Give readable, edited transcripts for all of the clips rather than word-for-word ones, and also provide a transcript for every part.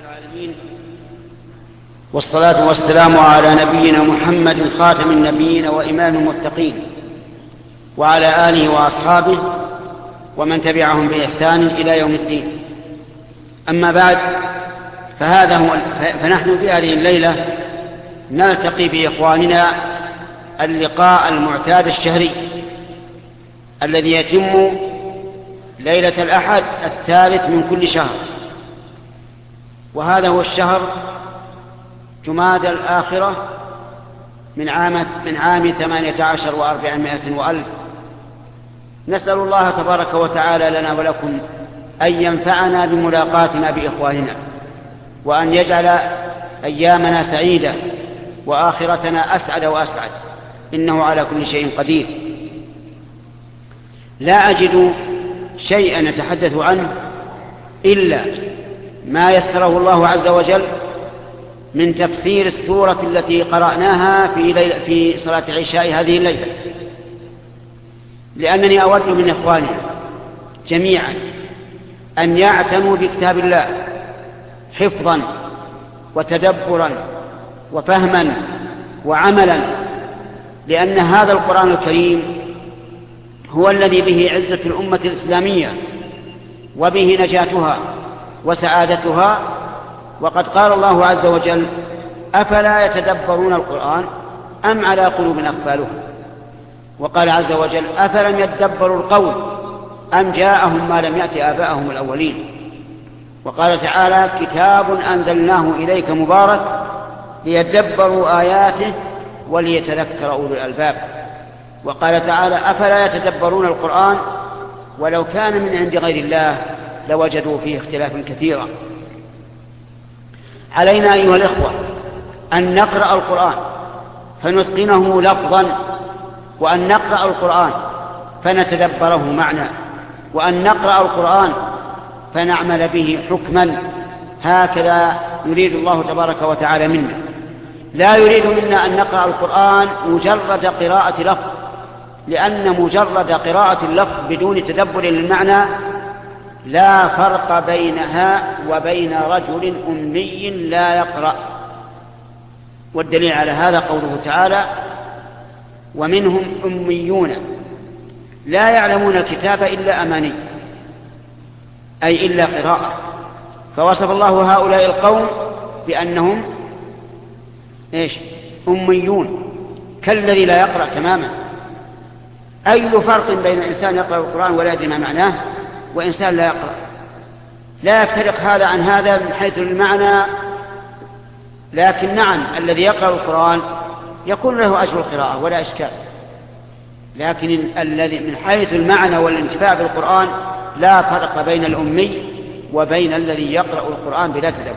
العالمين، والصلاة والسلام على نبينا محمد خاتم النبيين وإمام المتقين، وعلى آله وأصحابه ومن تبعهم بإحسان إلى يوم الدين. أما بعد، فنحن في هذه الليلة نلتقي بإخواننا اللقاء المعتاد الشهري الذي يتم ليلة الأحد الثالث من كل شهر، وهذا هو الشهر جمادى الآخرة من عام 18 و400 وألف. نسأل الله تبارك وتعالى لنا ولكم أن ينفعنا بملاقاتنا بإخواننا، وأن يجعل أيامنا سعيدة وآخرتنا أسعد وأسعد، إنه على كل شيء قدير. لا أجد شيئا نتحدث عنه إلا ما يسره الله عز وجل من تفسير السورة التي قرأناها في صلاة العشاء هذه الليلة، لأنني أود من إخواننا جميعا أن يعتنوا بكتاب الله حفظا وتدبرا وفهما وعملا، لأن هذا القرآن الكريم هو الذي به عزة الأمة الإسلامية وبه نجاتها وسعادتها. وقد قال الله عز وجل: أفلا يتدبرون القرآن أم على قلوب أقفالها. وقال عز وجل: أفلم يتدبروا القول أم جاءهم ما لم يأت آباءهم الأولين. وقال تعالى: كتاب أنزلناه إليك مبارك ليتدبروا آياته وليتذكر أولو الألباب. وقال تعالى: أفلا يتدبرون القرآن ولو كان من عند غير الله لوجدوا فيه اختلافا كثيرا. علينا أيها الإخوة أن نقرأ القرآن فنتقنه لفظا، وأن نقرأ القرآن فنتدبره معنى، وأن نقرأ القرآن فنعمل به حكما. هكذا يريد الله تبارك وتعالى منا. لا يريد منا أن نقرأ القرآن مجرد قراءة لفظ، لأن مجرد قراءة اللفظ بدون تدبر للمعنى لا فرق بينها وبين رجل أمي لا يقرأ. والدليل على هذا قوله تعالى: ومنهم أميون لا يعلمون الكتاب إلا أماني، أي إلا قراءة. فوصف الله هؤلاء القوم بأنهم أميون، كالذي لا يقرأ تماما. أي فرق بين إنسان يقرأ القرآن ولا يدري ما معناه وإنسان لا يقرأ؟ لا يفترق هذا عن هذا من حيث المعنى، لكن نعم الذي يقرأ القرآن يكون له أجر القراءة ولا إشكال، لكن الذي من حيث المعنى والانتفاع بالقرآن لا فرق بين الأمي وبين الذي يقرأ القرآن بلا تدبر.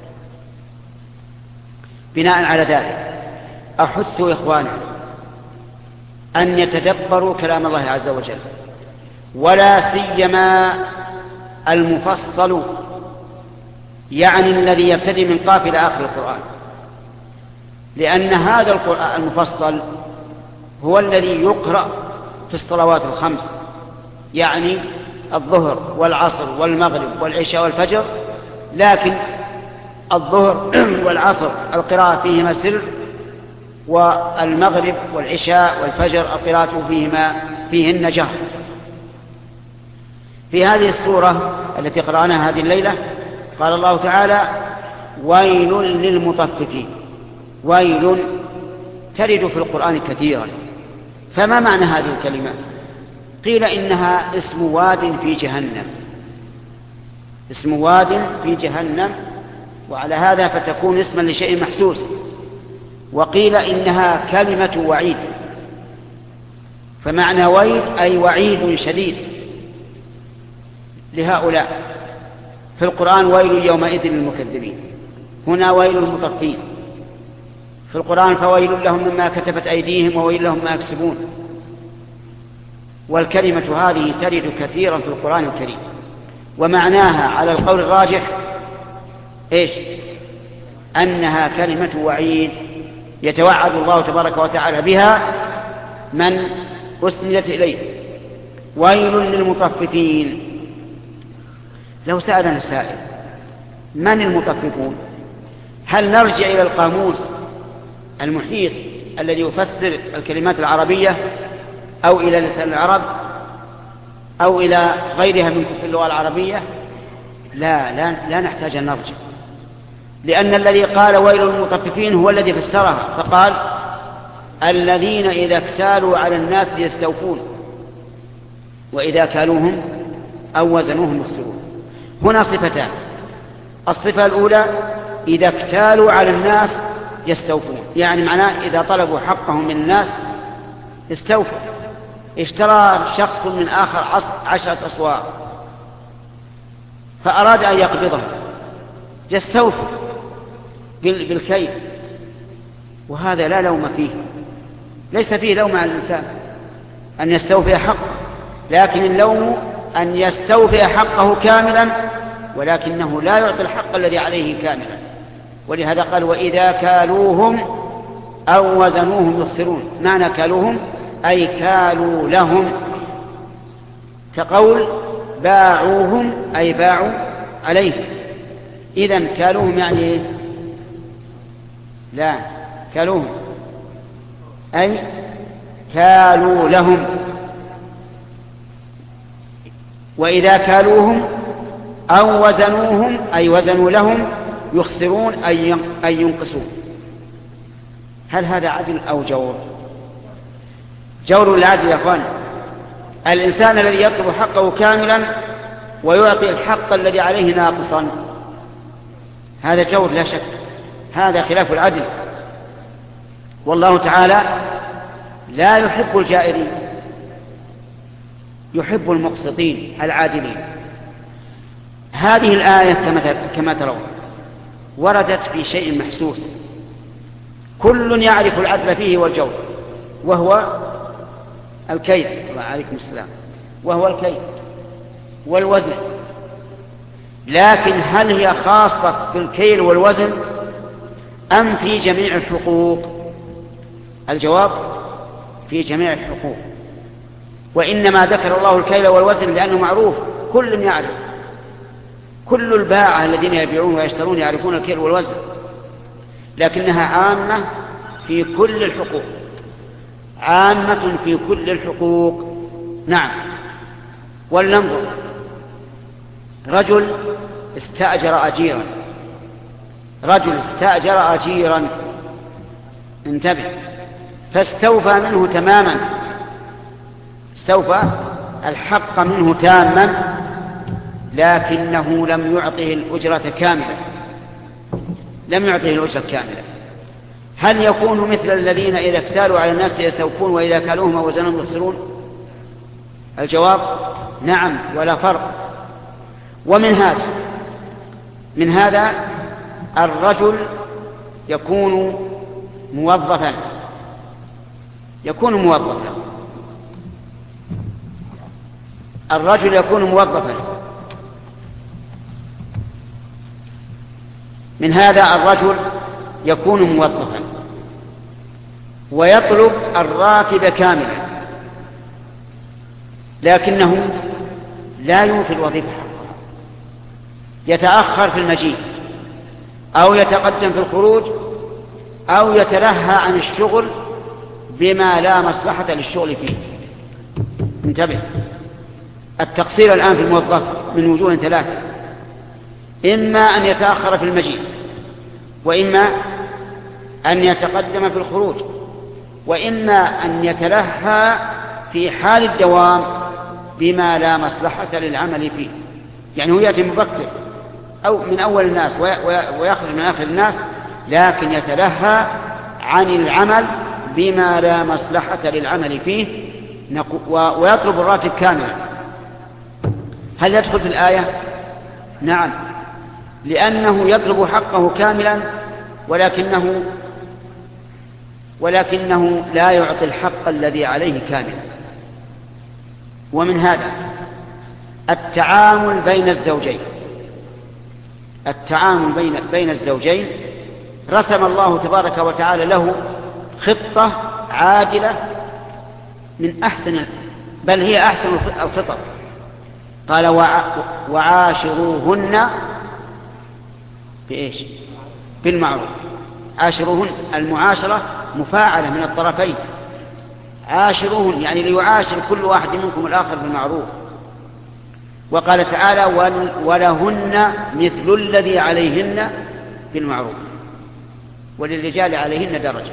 بناء على ذلك أحث إخواني أن يتدبروا كلام الله عز وجل، ولا سيما المفصل، يعني الذي يبتدي من قاف إلى آخر القرآن، لأن هذا القرآن المفصل هو الذي يقرأ في الصلوات الخمس، يعني الظهر والعصر والمغرب والعشاء والفجر. لكن الظهر والعصر القراءة فيهما سر، والمغرب والعشاء والفجر القراءة فيهن جهر. في هذه السورة التي قرأناها هذه الليلة قال الله تعالى: ويل للمطففين. ويل ترد في القرآن كثيرا، فما معنى هذه الكلمة؟ قيل إنها اسم واد في جهنم، اسم واد في جهنم، وعلى هذا فتكون اسما لشيء محسوس. وقيل إنها كلمة وعيد، فمعنى ويل أي وعيد شديد لهؤلاء. في القرآن: ويل يومئذ للمكذبين، هنا ويل للمطفين. في القرآن: فويل لهم مما كتبت أيديهم وويل لهم ما يكسبون. والكلمة هذه ترد كثيرا في القرآن الكريم، ومعناها على القول الراجح أنها كلمة وعيد يتوعد الله تبارك وتعالى بها من أسندت إليه. ويل للمطففين. لو سألنا السائل من المطففون؟ هل نرجع إلى القاموس المحيط الذي يفسر الكلمات العربية أو إلى لسان العرب أو إلى غيرها من كتب اللغة العربية؟ لا نحتاج أن نرجع، لأن الذي قال ويل للمطففين هو الذي فسرها فقال الذين إذا اكتالوا على الناس يستوفون وإذا كالوهم أو وزنوهم يخسرون. هنا صفتان: الصفة الأولى إذا اكتالوا على الناس يستوفون، يعني معناه إذا طلبوا حقهم من الناس استوفوا. اشترى شخص من آخر 10 أصواغ فأراد أن يقبضه، يستوفوا بالكيل، وهذا لا لوم فيه، ليس فيه لوم على الإنسان أن يستوفي حقه، لكن اللوم أن يستوفي حقه كاملا ولكنه لا يعطي الحق الذي عليه كاملا. ولهذا قال وإذا كالوهم أو وزنوهم يخسرون. معنى كالوهم أي كالوا لهم، كقول باعوهم أي باعوا عليه. إذن كالوهم يعني إيه؟ لا، كالوهم أي كالوا لهم. وإذا كالوهم أو وزنوهم أي وزنوا لهم يخسرون أي ينقصون. هل هذا عدل أو جور؟ جور العدل يا أخوان. الإنسان الذي يطلب حقه كاملا ويعطي الحق الذي عليه ناقصا، هذا جور لا شك، هذا خلاف العدل. والله تعالى لا يحب الجائرين، يحب المقسطين العادلين. هذه الآية كما ترون وردت في شيء محسوس كل يعرف العدل فيه والجور، وهو الكيل، وعليكم السلام، وهو الكيل والوزن. لكن هل هي خاصة في الكيل والوزن أم في جميع الحقوق؟ الجواب في جميع الحقوق. وإنما ذكر الله الكيل والوزن لأنه معروف، كل يعرف، كل الباعة الذين يبيعون ويشترون يعرفون الكيل والوزن، لكنها عامة في كل الحقوق، عامة في كل الحقوق. نعم. ولننظر، رجل استأجر أجيرا، رجل استأجر أجيرا، انتبه، فاستوفى منه تماما، استوفى الحق منه تاما، لكنه لم يعطه الأجرة كاملة، لم يعطه الأجرة كاملة. هل يكون مثل الذين إذا اكتالوا على الناس يستوفون وإذا كالوهم وزنهم يخسرون؟ الجواب نعم، ولا فرق. ومن هذا الرجل يكون موظفا، الرجل يكون موظفا. من هذا الرجل يكون موظفا ويطلب الراتب كاملا، لكنه لا يوفي الوظيفة حقها، يتأخر في المجيء أو يتقدم في الخروج أو يتلهى عن الشغل بما لا مصلحة للشغل فيه. انتبه، التقصير الآن في الموظف من وجوه 3: إما أن يتأخر في المجيء، وإما أن يتقدم في الخروج، وإما أن يتلهى في حال الدوام بما لا مصلحة للعمل فيه. يعني هو يأتي مبكر أو من أول الناس ويخرج من آخر الناس، لكن يتلهى عن العمل بما لا مصلحة للعمل فيه ويطلب الراتب كاملا. هل يدخل في الآية؟ نعم، لأنه يطلب حقه كاملا ولكنه لا يعطي الحق الذي عليه كاملا. ومن هذا التعامل بين الزوجين، التعامل بين الزوجين رسم الله تبارك وتعالى له خطة عادلة من أحسن، بل هي أحسن الخطط. قال وعاشروهن بإيش؟ بالمعروف. عاشروهن، المعاشرة مفاعلة من الطرفين، عاشروهن يعني ليعاشر كل واحد منكم الآخر بالمعروف. وقال تعالى ولهن مثل الذي عليهن بالمعروف، وللرجال عليهن درجة.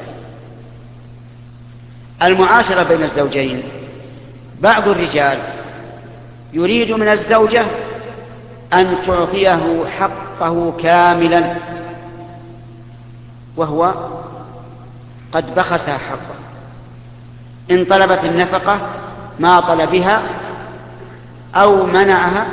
المعاشرة بين الزوجين، بعض الرجال يريد من الزوجة أن تعطيه حقه كاملا وهو قد بخسها حقه. إن طلبت النفقة ما طلبها أو منعها،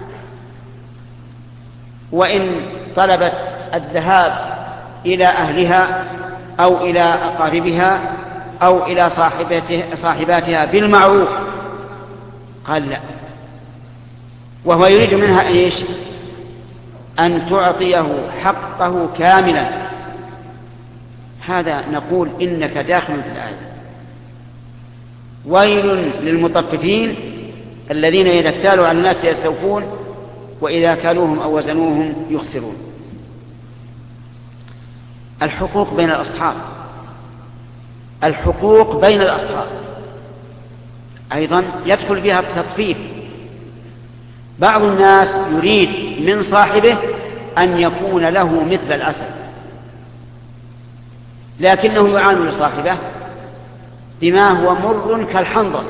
وإن طلبت الذهاب إلى أهلها أو إلى أقاربها أو إلى صاحباتها بالمعروف قال لا، وهو يريد منها إيش؟ أن تعطيه حقه كاملا. هذا نقول إنك داخل في الآية. ويل للمطففين الذين إذا اكتالوا على الناس يستوفون وإذا كالوهم أو وزنوهم يخسرون. الحقوق بين الأصحاب، الحقوق بين الأصحاب أيضا يدخل بها التطفيف. بعض الناس يريد من صاحبه أن يكون له مثل العسل، لكنه يعامل صاحبه بما هو مر كالحنظل.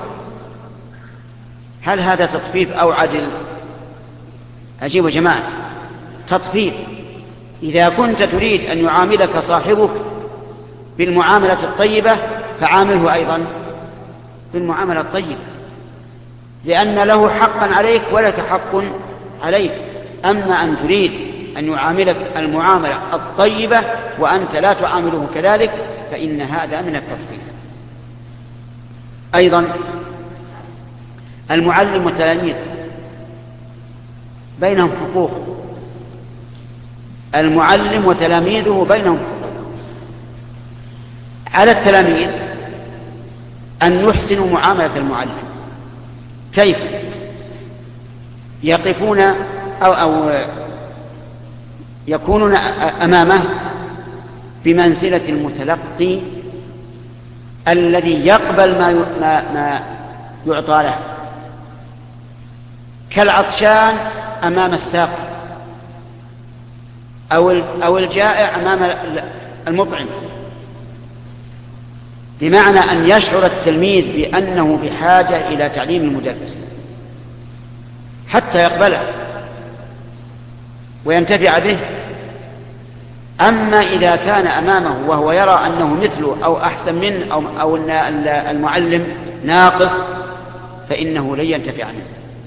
هل هذا تطفيف أو عدل؟ أجيب يا جماعة، تطفيف. إذا كنت تريد أن يعاملك صاحبك بالمعاملة الطيبة فعامله أيضا بالمعاملة الطيبة، لأن له حقا عليك ولك حق عليك. أما أن تريد أن يعاملك المعاملة الطيبة وأنت لا تعامله كذلك فإن هذا من التطفيف. أيضا المعلم والتلاميذ بينهم حقوق، المعلم وتلاميذه بينهم حقوق. على التلاميذ أن يحسنوا معاملة المعلم. كيف؟ يقفون أو يكونون أمامه بمنزلة المتلقي الذي يقبل ما يعطى له، كالعطشان أمام الساق أو الجائع أمام المطعم، بمعنى أن يشعر التلميذ بأنه بحاجة إلى تعليم المدرس حتى يقبله وينتفع به. أما إذا كان أمامه وهو يرى أنه مثله أو أحسن منه أو أن المعلم ناقص فإنه لن ينتفع منه.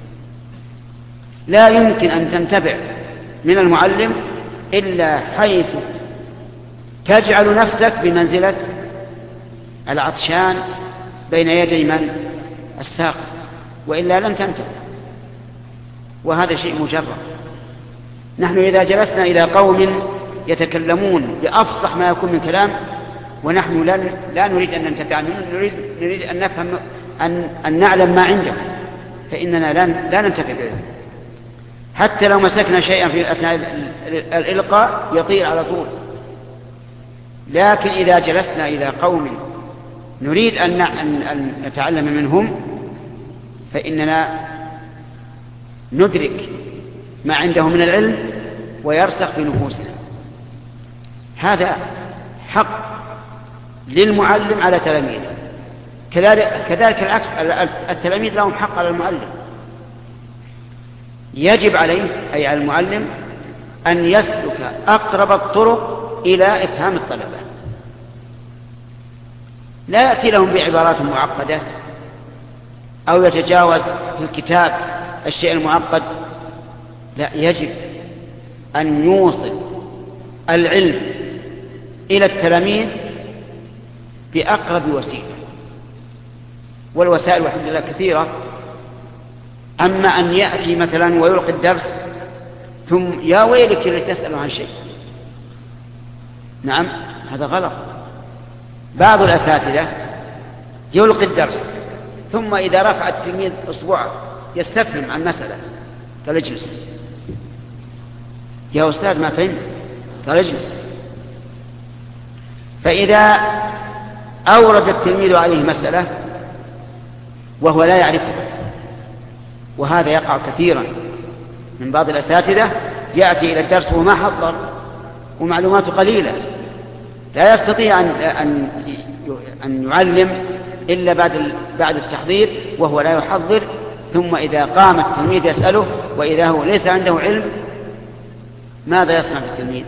لا يمكن أن تنتفع من المعلم إلا حيث تجعل نفسك بمنزلة العطشان بين يدي من؟ الساق، وإلا لن تنتفع. وهذا شيء مجرد. نحن إذا جلسنا إلى قوم يتكلمون بأفصح ما يكون من كلام ونحن لا نريد أن ننتفع منه، نريد أن نفهم أن نعلم ما عنده، فإننا لا ننتفع به. حتى لو مسكنا شيئا في أثناء الإلقاء يطير على طول. لكن إذا جلسنا إلى قوم نريد أن نتعلم منهم فإننا ندرك ما عنده من العلم ويرسخ في نفوسنا. هذا حق للمعلم على تلاميذه، كذلك العكس، التلاميذ لهم حق على المعلم. يجب عليه أي على المعلم أن يسلك أقرب الطرق إلى إفهام الطلبة، لا يأتي لهم بعبارات معقدة أو يتجاوز في الكتاب الشيء المعقد. لا، يجب أن يوصل العلم إلى التلاميذ بأقرب وسيلة، والوسائل والحمد لله كثيرة. أما أن يأتي مثلا ويلقي الدرس ثم يا ويلك لتسأل عن شيء، نعم هذا غلط. بعض الأساتذة يلقي الدرس ثم إذا رفع التلميذ أصبعه يستفهم عن مسألة قال اجلس يا أستاذ ما فهمت، قال اجلس. فإذا أورد التلميذ عليه مسألة وهو لا يعرفها، وهذا يقع كثيرا من بعض الأساتذة، يأتي إلى الدرس وما حضر ومعلوماته قليلة، لا يستطيع أن يعلم إلا بعد التحضير وهو لا يحضر. ثم إذا قام التلميذ يسأله وإذا هو ليس عنده علم، ماذا يصنع التلميذ؟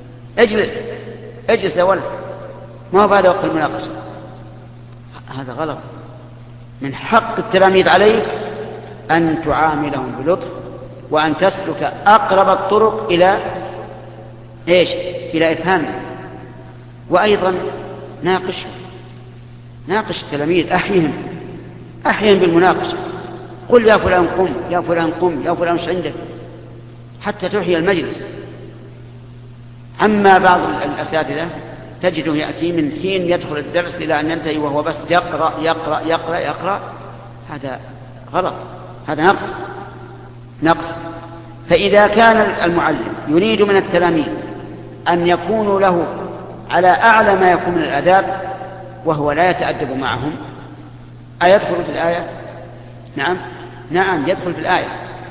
اجلس يا ولد، ما هو هذا وقت المناقشة. هذا غلط. من حق التلاميذ عليك أن تعاملهم بلطف، وأن تسلك أقرب الطرق إلى إلى إفهامهم. وأيضا ناقش التلاميذ، أحيهم بالمناقشة. قل يا فلان قم، يا فلان قم، يا فلان مش عندك، حتى تحيي المجلس. أما بعض الأساتذة تجده يأتي من حين يدخل الدرس إلى أن ينتهي وهو بس يقرأ يقرأ يقرأ يقرأ. هذا غلط، هذا نقص. فإذا كان المعلم يريد من التلاميذ أن يكونوا له على أعلى ما يكون من الآداب وهو لا يتأدب معهم، أيدخل في الآية؟ نعم يدخل في الآية.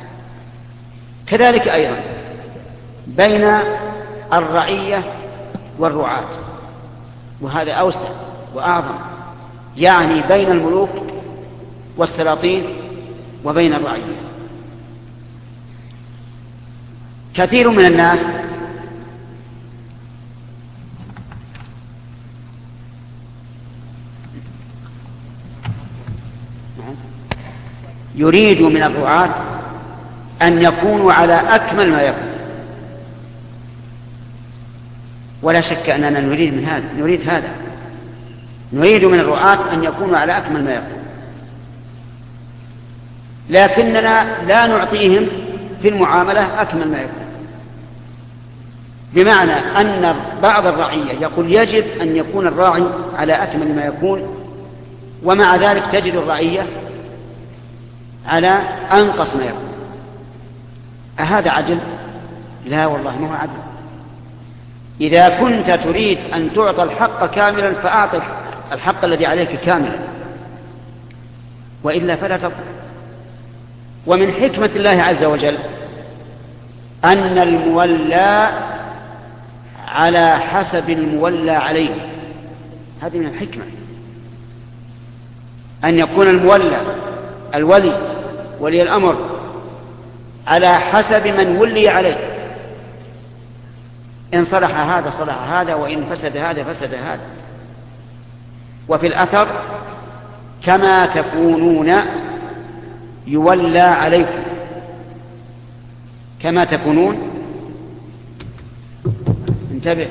كذلك أيضا بين الرعية والرعاة، وهذا أوسع وأعظم، يعني بين الملوك والسلاطين وبين الرعية. كثير من الناس يريد من الرعاة أن يكونوا على أكمل ما يكون، ولا شك أننا نريد هذا، نريد من الرعاة أن يكونوا على أكمل ما يكون، لكننا لا نعطيهم في المعاملة أكمل ما يكون. بمعنى أن بعض الرعية يقول يجب أن يكون الراعي على أكمل ما يكون، ومع ذلك تجد الرعية على أنقص ما يكون. أهذا عدل؟ لا والله ما هو عدل. إذا كنت تريد أن تعطى الحق كاملا فأعطي الحق الذي عليك كاملا، وإلا فلا تطلب. ومن حكمة الله عز وجل أن المولى على حسب المولى عليه. هذه من الحكمة، أن يكون الولي ولي الأمر على حسب من ولي عليه. إن صلح هذا صلح هذا، وإن فسد هذا فسد هذا. وفي الأثر كما تكونون يولى عليكم، كما تكونون، انتبه،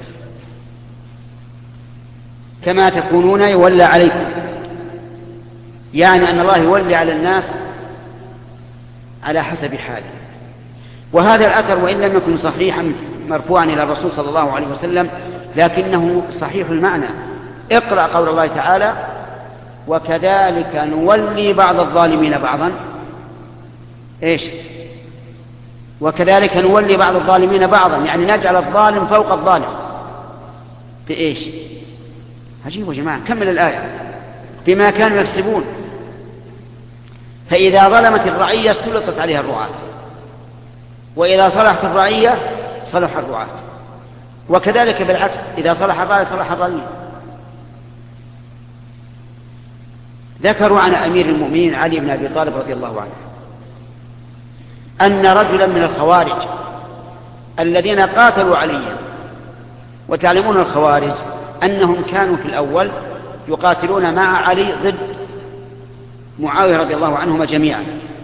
كما تكونون يولى عليكم، يعني أن الله يولي على الناس على حسب حاله. وهذا الأثر وإن لم يكن صحيحا مرفوعا إلى الرسول صلى الله عليه وسلم، لكنه صحيح المعنى. اقرأ قول الله تعالى: وكذلك نولي بعض الظالمين بعضا. وكذلك نولي بعض الظالمين بعضا، يعني نجعل الظالم فوق الظالم. عجيب يا جماعة. كمل الآية: بما كانوا يكسبون. فإذا ظلمت الرعية سلطت عليها الرعاة، وإذا صلحت الرعية صلح الرعاة، وكذلك بالعكس، إذا صلح الرعية صلح الرعية. ذكروا عن أمير المؤمنين علي بن أبي طالب رضي الله عنه أن رجلا من الخوارج الذين قاتلوا عليا، وتعلمون الخوارج أنهم كانوا في الأول يقاتلون مع علي ضد معاوية رضي الله عنهما جميعا،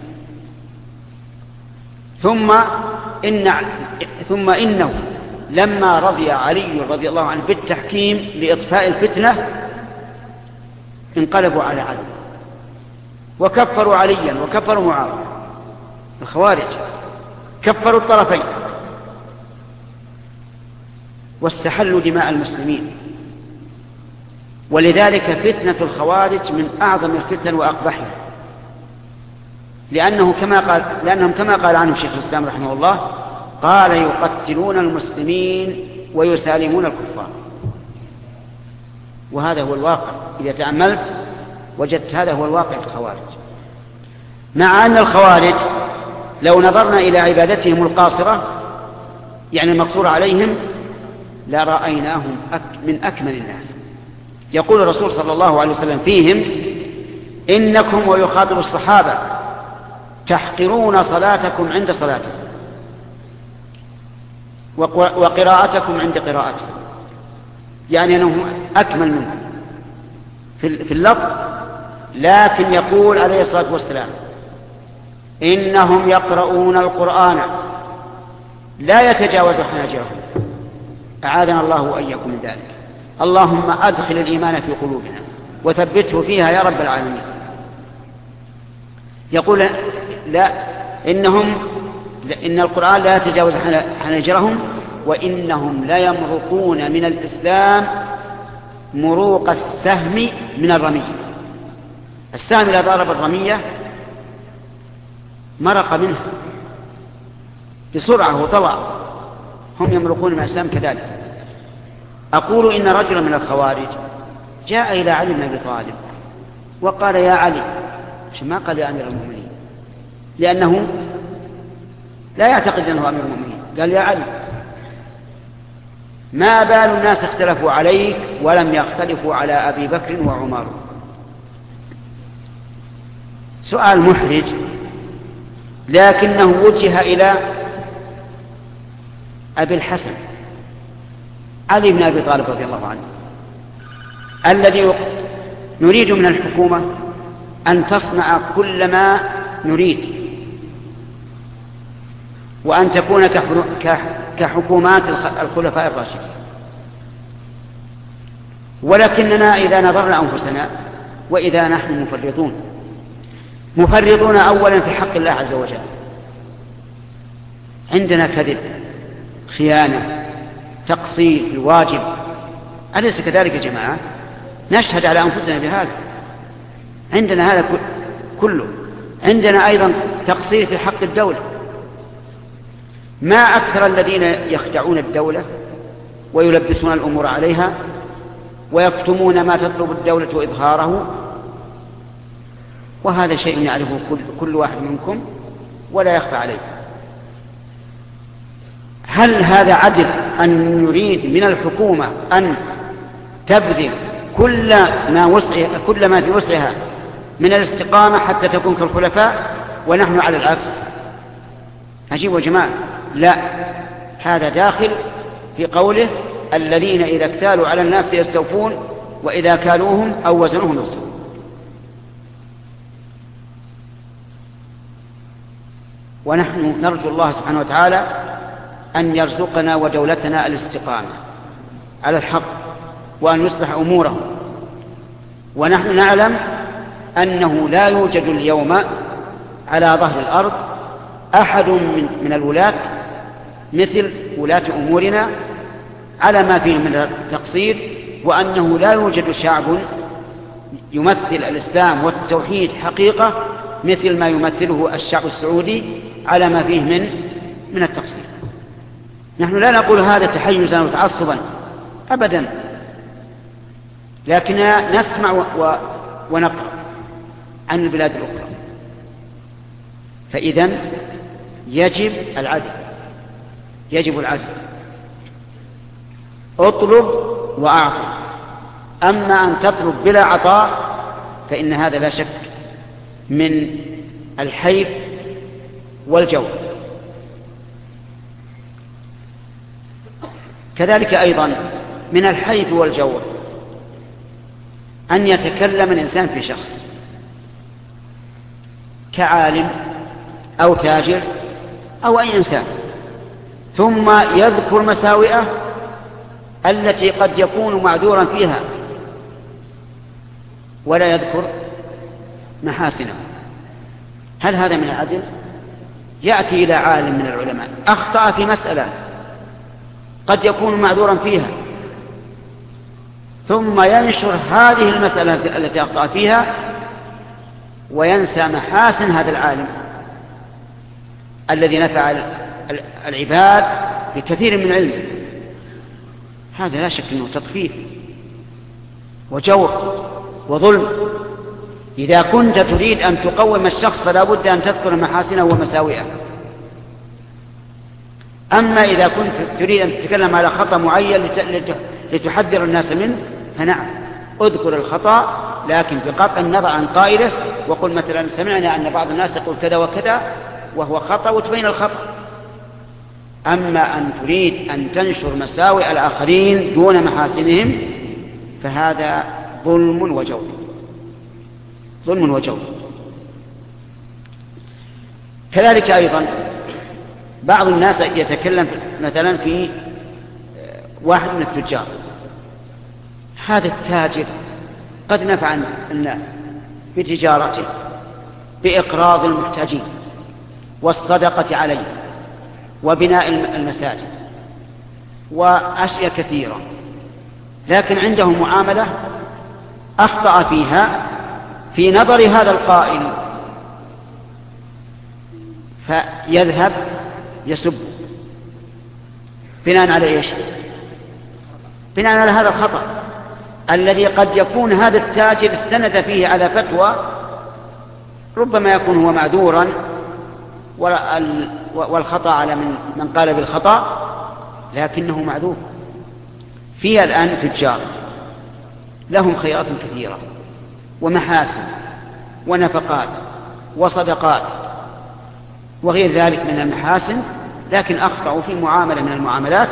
ثم إنه لما رضي علي رضي الله عنه بالتحكيم لإطفاء الفتنة انقلبوا على علي وكفروا عليا وكفروا معاوية. الخوارج كفروا الطرفين واستحلوا دماء المسلمين. ولذلك فتنة الخوارج من أعظم الفتن وأقبحها، لأنهم كما قال عنهم شيخ الإسلام رحمه الله: قال يقتلون المسلمين ويسالمون الكفار. وهذا هو الواقع، إذا تأملت وجدت هذا هو الواقع في الخوارج. مع أن الخوارج لو نظرنا إلى عبادتهم القاصرة يعني المقصور عليهم لرأيناهم من أكمل الناس. يقول الرسول صلى الله عليه وسلم فيهم: إنكم، ويخاطب الصحابة، تحقرون صلاتكم عند صلاتكم وقراءتكم عند قراءتكم، يعني أنهم أكمل منهم في اللفظ، لكن يقول عليه الصلاة والسلام: إنهم يقرؤون القرآن لا يتجاوز حناجرهم. أعاذنا الله وإياكم من ذلك. اللهم أدخل الإيمان في قلوبنا وثبته فيها يا رب العالمين. يقول لا، إن القرآن لا يتجاوز حناجرهم، وإنهم لا يمرقون من الإسلام مروق السهم من الرمية. السهم إذا ضرب الرمية مرق منها بسرعة وطلع، هم يمرقون من السهم كذلك. أقول إن رجلا من الخوارج جاء إلى علي بن أبي طالب وقال: يا علي، ما قال يا أمير المؤمنين، لأنه لا يعتقد أنه أمير المؤمنين. قال: يا علي، ما بال الناس اختلفوا عليك ولم يختلفوا على أبي بكر وعمر؟ سؤال محرج، لكنه وجه إلى أبي الحسن علي بن أبي طالب رضي الله عنه، الذي نريد من الحكومة أن تصنع كل ما نريد، وأن تكون كحكومات الخلفاء الراشدين. ولكننا إذا نظرنا أنفسنا وإذا نحن مفرطون أولا في حق الله عز وجل، عندنا كذب، خيانة، تقصير في الواجب، أليس كذلك يا جماعة؟ نشهد على أنفسنا بهذا، عندنا هذا كله. عندنا أيضا تقصير في حق الدولة. ما أكثر الذين يخدعون الدولة ويلبسون الأمور عليها ويكتمون ما تطلب الدولة إظهاره، وهذا شيء يعرفه كل واحد منكم ولا يخفى عليه. هل هذا عدل أن نريد من الحكومة أن تبذل كل ما في وسعها من الاستقامة حتى تكون كالخلفاء، ونحن على العكس؟ عجيب يا جماعة. لا، هذا داخل في قوله: الذين إذا اكتالوا على الناس يستوفون وإذا كالوهم أو وزنوهم يخسرون. ونحن نرجو الله سبحانه وتعالى أن يرزقنا ودولتنا الاستقامة على الحق، وأن يصلح أموره. ونحن نعلم أنه لا يوجد اليوم على ظهر الأرض أحد من الولاة مثل ولاة أمورنا على ما فيه من التقصير، وأنه لا يوجد شعب يمثل الإسلام والتوحيد حقيقة مثل ما يمثله الشعب السعودي على ما فيه من التقصير. نحن لا نقول هذا تحيزا وتعصبا أبدا، لكننا نسمع ونقرأ عن البلاد الأخرى. فإذن يجب العدل، اطلب وأعطي. أما أن تطلب بلا عطاء فإن هذا لا شك من الحيف والجور. كذلك أيضا من الحيف والجور أن يتكلم الإنسان في شخص كعالم أو تاجر أو أي إنسان، ثم يذكر مساوئه التي قد يكون معذورا فيها ولا يذكر محاسنه. هل هذا من العدل؟ يأتي إلى عالم من العلماء أخطأ في مسألة قد يكون معذورا فيها، ثم ينشر هذه المسألة التي أخطأ فيها وينسى محاسن هذا العالم الذي نفع العباد بكثير من علمه، هذا لا شك أنه تطفيف وجور وظلم. إذا كنت تريد أن تقوم الشخص فلا بد أن تذكر محاسنه ومساوئه. أما إذا كنت تريد أن تتكلم على خطأ معين لتحذر الناس منه، فنعم اذكر الخطأ لكن بقطع النظر عن قائله، وقل مثلا سمعنا أن بعض الناس يقول كذا وكذا وهو خطأ، وتبين الخطأ. أما أن تريد أن تنشر مساوئ الآخرين دون محاسنهم فهذا ظلم وجور، ظلم وجور. كذلك أيضا بعض الناس يتكلم مثلا في واحد من التجار، هذا التاجر قد نفع الناس بتجارته بإقراض المحتاجين والصدقة عليه وبناء المساجد وأشياء كثيرة، لكن عنده معاملة أخطأ فيها في نظر هذا القائل، فيذهب يسب بناء على إيش؟ بناء على هذا الخطأ الذي قد يكون هذا التاجر استند فيه على فتوى ربما يكون هو معذورا والخطأ على من قال بالخطأ، لكنه معذور. في الآن تجار لهم خيرات كثيرة ومحاسن ونفقات وصدقات وغير ذلك من المحاسن، لكن أخطأوا في معاملة من المعاملات،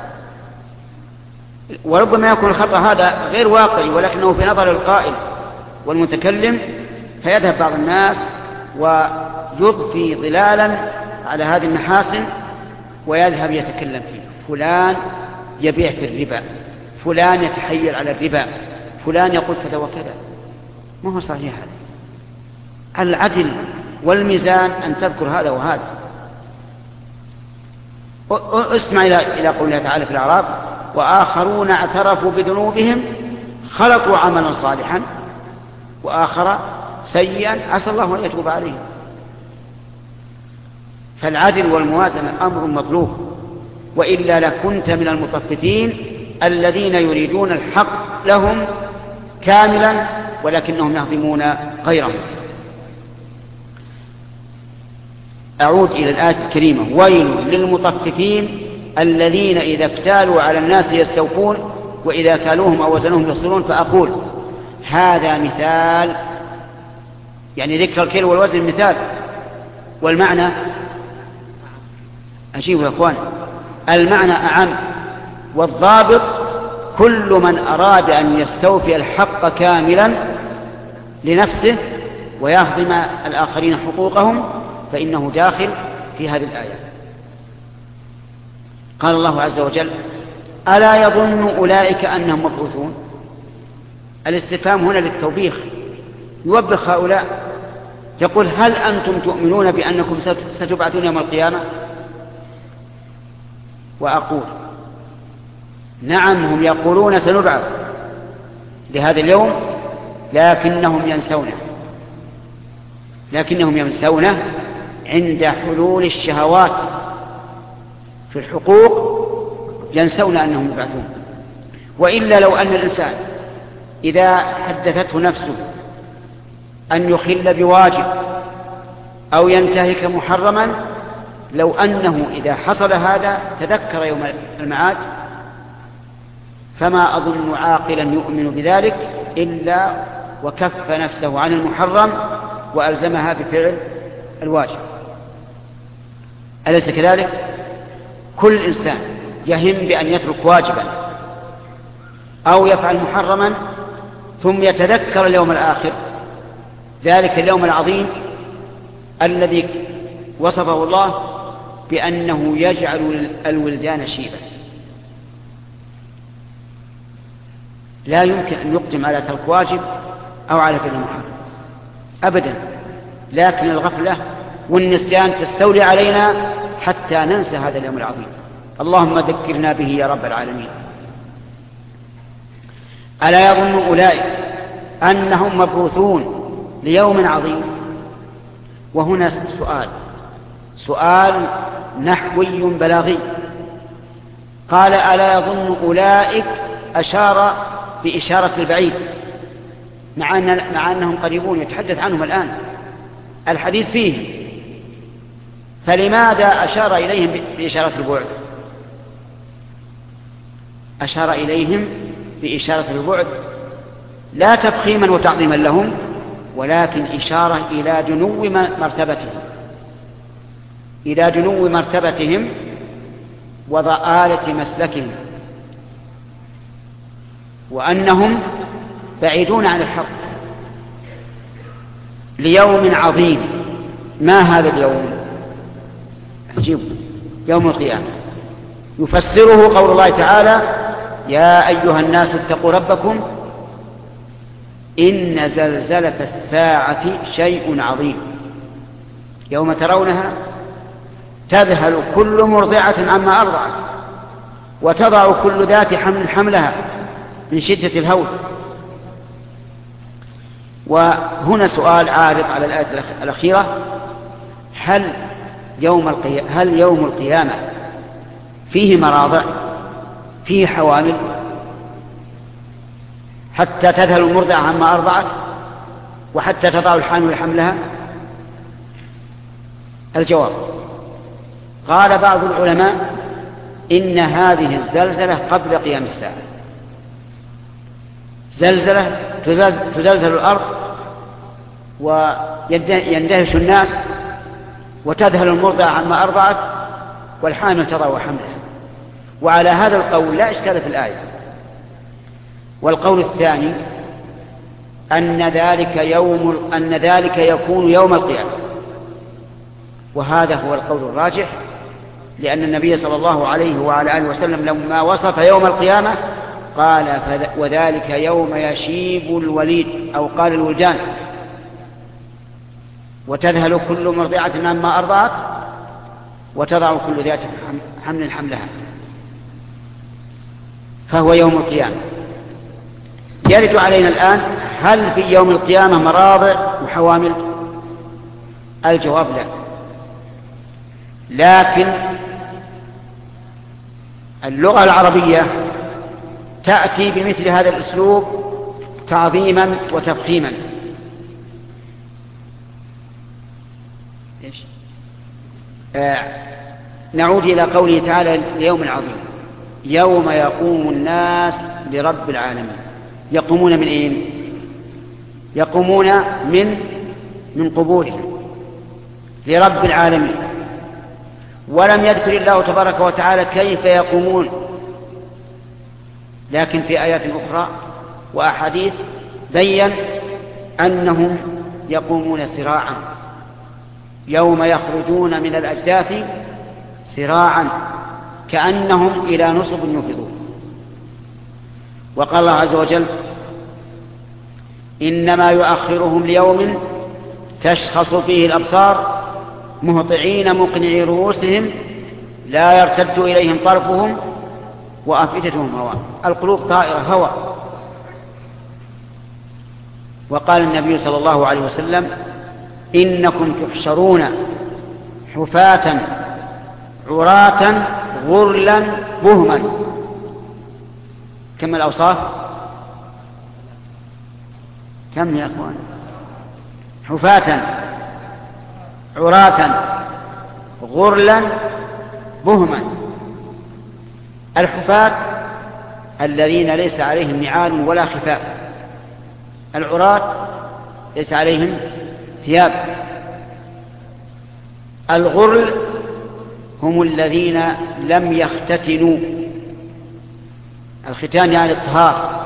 وربما يكون الخطأ هذا غير واقعي ولكنه في نظر القائل والمتكلم، فيذهب بعض الناس ويضفي ظلالا على هذه المحاسن ويذهب يتكلم فيه. فلان يبيع في الربا، فلان يتحيل على الربا، فلان يقول كذا وكذا. ما هو صحيح هذا؟ العدل والميزان أن تذكر هذا وهذا. اسمع إلى قوله تعالى في الأعراف: وآخرون اعترفوا بذنوبهم خلقوا عملا صالحا وآخر سيئا عسى الله أن يتوب عليهم. فالعدل والموازنة أمر مطلوب، وإلا لكنت من المطففين الذين يريدون الحق لهم كاملا ولكنهم يهضمون غيرهم. أعود إلى الآية الكريمة: ويل للمطففين الذين إذا اكتالوا على الناس يستوفون وإذا كالوهم أو وزنوهم يخسرون. فأقول هذا مثال، يعني ذكر الكيل والوزن مثال، والمعنى أجيب يا أخوان، المعنى أعم، والضابط كل من أراد أن يستوفي الحق كاملا لنفسه ويهضم الآخرين حقوقهم فإنه داخل في هذه الآية. قال الله عز وجل: ألا يظن أولئك أنهم مبعوثون؟ الاستفهام هنا للتوبيخ، يوبخ هؤلاء، يقول: هل أنتم تؤمنون بأنكم ستبعثون يوم القيامة؟ وأقول: نعم، هم يقولون سنبعث لهذا اليوم، لكنهم ينسونه عند حلول الشهوات في الحقوق، ينسون أنهم يبعثون. وإلا لو أن الإنسان إذا حدثته نفسه أن يخل بواجب أو ينتهك محرما، لو أنه إذا حصل هذا تذكر يوم المعاد، فما أظن عاقلا يؤمن بذلك إلا وكف نفسه عن المحرم وألزمها بفعل الواجب. أليس كذلك؟ كل إنسان يهم بأن يترك واجبا أو يفعل محرما ثم يتذكر اليوم الآخر، ذلك اليوم العظيم الذي وصفه الله بأنه يجعل الولدان شيبا. لا يمكن أن يقدم على ترك واجب أو على فعل محرم أبدا، لكن الغفلة والنسيان تستولي علينا حتى ننسى هذا اليوم العظيم. اللهم ذكرنا به يا رب العالمين. ألا يظن أولئك أنهم مبعوثون ليوم عظيم؟ وهنا سؤال: سؤال نحوي بلاغي. قال ألا يظن أولئك، أشار بإشارة البعيد مع أنهم قريبون يتحدث عنهم الآن الحديث فيه، فلماذا أشار إليهم بإشارة البعد؟ أشار إليهم بإشارة البعد لا تفخيما وتعظيما لهم، ولكن إشارة إلى دنو مرتبتهم، إلى دنو مرتبتهم وضآلة مسلكهم، وأنهم بعيدون عن الحق ليوم عظيم. ما هذا اليوم؟ عجيب، يوم القيامة. يفسره قول الله تعالى: يا أيها الناس اتقوا ربكم إن زلزلة الساعة شيء عظيم يوم ترونها تذهل كل مرضعة عما أرضعت وتضع كل ذات حمل حملها من شدة الهول. وهنا سؤال عارض على الآية الأخيرة: هل يوم القيامة فيه مراضع، فيه حوامل حتى تذهل المرضعة عما أرضعت وحتى تضع الحامل حملها؟ الجواب: قال بعض العلماء إن هذه الزلزلة قبل قيام الساعة، زلزلة تزلزل الأرض ويندهش الناس وتذهل المرضعة عما أرضعت والحامل تضع حملها. وعلى هذا القول لا إشكال في الآية. والقول الثاني أن ذلك يكون يوم القيامة، وهذا هو القول الراجح، لأن النبي صلى الله عليه وعلى آله وسلم لما وصف يوم القيامة قال: وذلك يوم يشيب الوليد، أو قال الولدان، وتذهل كل مرضعة عما أرضعت وتضع كل ذات حمل حملها، فهو يوم القيامة. يرد علينا الآن: هل في يوم القيامة مراضع وحوامل؟ الجواب لا، لكن اللغة العربية تأتي بمثل هذا الأسلوب تعظيما وتفخيما. نعود إلى قوله تعالى: اليوم العظيم يوم يقوم الناس لرب العالمين. يقومون من إيه؟ يقومون من قبورهم لرب العالمين. ولم يذكر الله تبارك وتعالى كيف يقومون، لكن في آيات أخرى وأحاديث بين أنهم يقومون سراعا، يوم يخرجون من الأجداث سراعا كأنهم إلى نصب يوفضون. وقال الله عز وجل: إنما يؤخرهم ليوم تشخص فيه الأبصار مهطعين مقنعي رؤوسهم لا يرتد إليهم طرفهم وأفئدتهم هواء. القلوب طائرة هواء. وقال النبي صلى الله عليه وسلم: إنكم تحشرون حفاة عراة غرلا بهما. كم الأوصاف؟ كم يا أخوان؟ حفاة عراة غرلا بهما. الحفاة الذين ليس عليهم نعال ولا خفاف، العراة ليس عليهم ثياب. الغرل هم الذين لم يختتنوا. الختان يعني الطهار،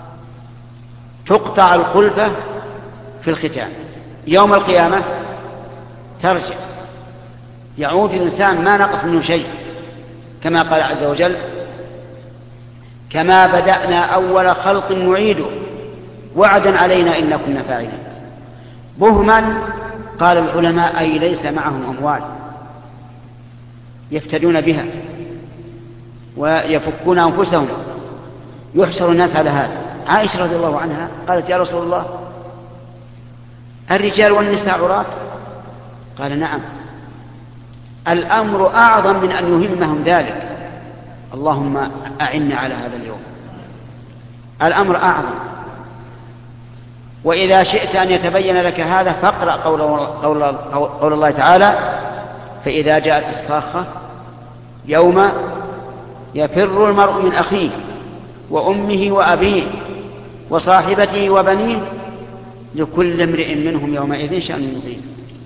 تقطع الخلفة في الختان. يوم القيامة ترجع، يعود الإنسان ما نقص منه شيء، كما قال عز وجل: كما بدأنا أول خلق نعيده وعدا علينا إنا كنا فاعلين. بهما قال العلماء أي ليس معهم أموال يفتدون بها ويفكون أنفسهم. يحشر الناس على هذا. عائشة رضي الله عنها قالت: يا رسول الله، الرجال والنساء عراة؟ قال: نعم. الأمر أعظم من أن يهمهم ذلك. اللهم أعنا على هذا اليوم. الأمر أعظم. وإذا شئت أن يتبين لك هذا فاقرأ قول الله تعالى: فإذا جاءت الصاخة يوم يفر المرء من أخيه وأمه وأبيه وصاحبته وبنيه لكل امرئ منهم يومئذ شأن يغنيه.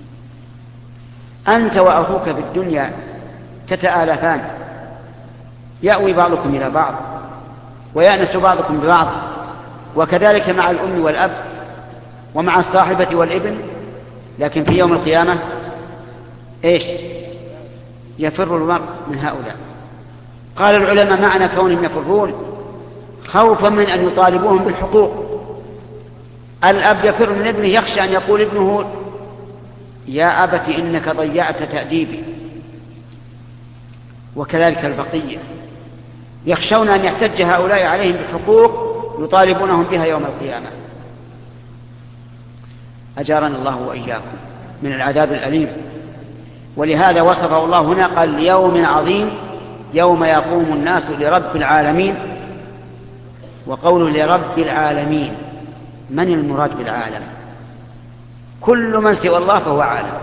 أنت وأخوك في الدنيا تتآلفان، يأوي بعضكم إلى بعض ويأنس بعضكم ببعض، وكذلك مع الأم والأب ومع الصاحبة والابن. لكن في يوم القيامة إيش؟ يفر المرء من هؤلاء. قال العلماء معنى كونهم يفرون خوفا من أن يطالبوهم بالحقوق. الأب يفر من ابنه، يخشى أن يقول ابنه: يا أبت إنك ضيعت تأديبي. وكذلك البقية يخشون أن يحتج هؤلاء عليهم بحقوق يطالبونهم بها يوم القيامة. أجارنا الله وإياكم من العذاب الأليم. ولهذا وصفه الله هنا قال: ليوم عظيم يوم يقوم الناس لرب العالمين. وقول لرب العالمين، من المراد بالعالم؟ كل من سوى الله فهو عالم.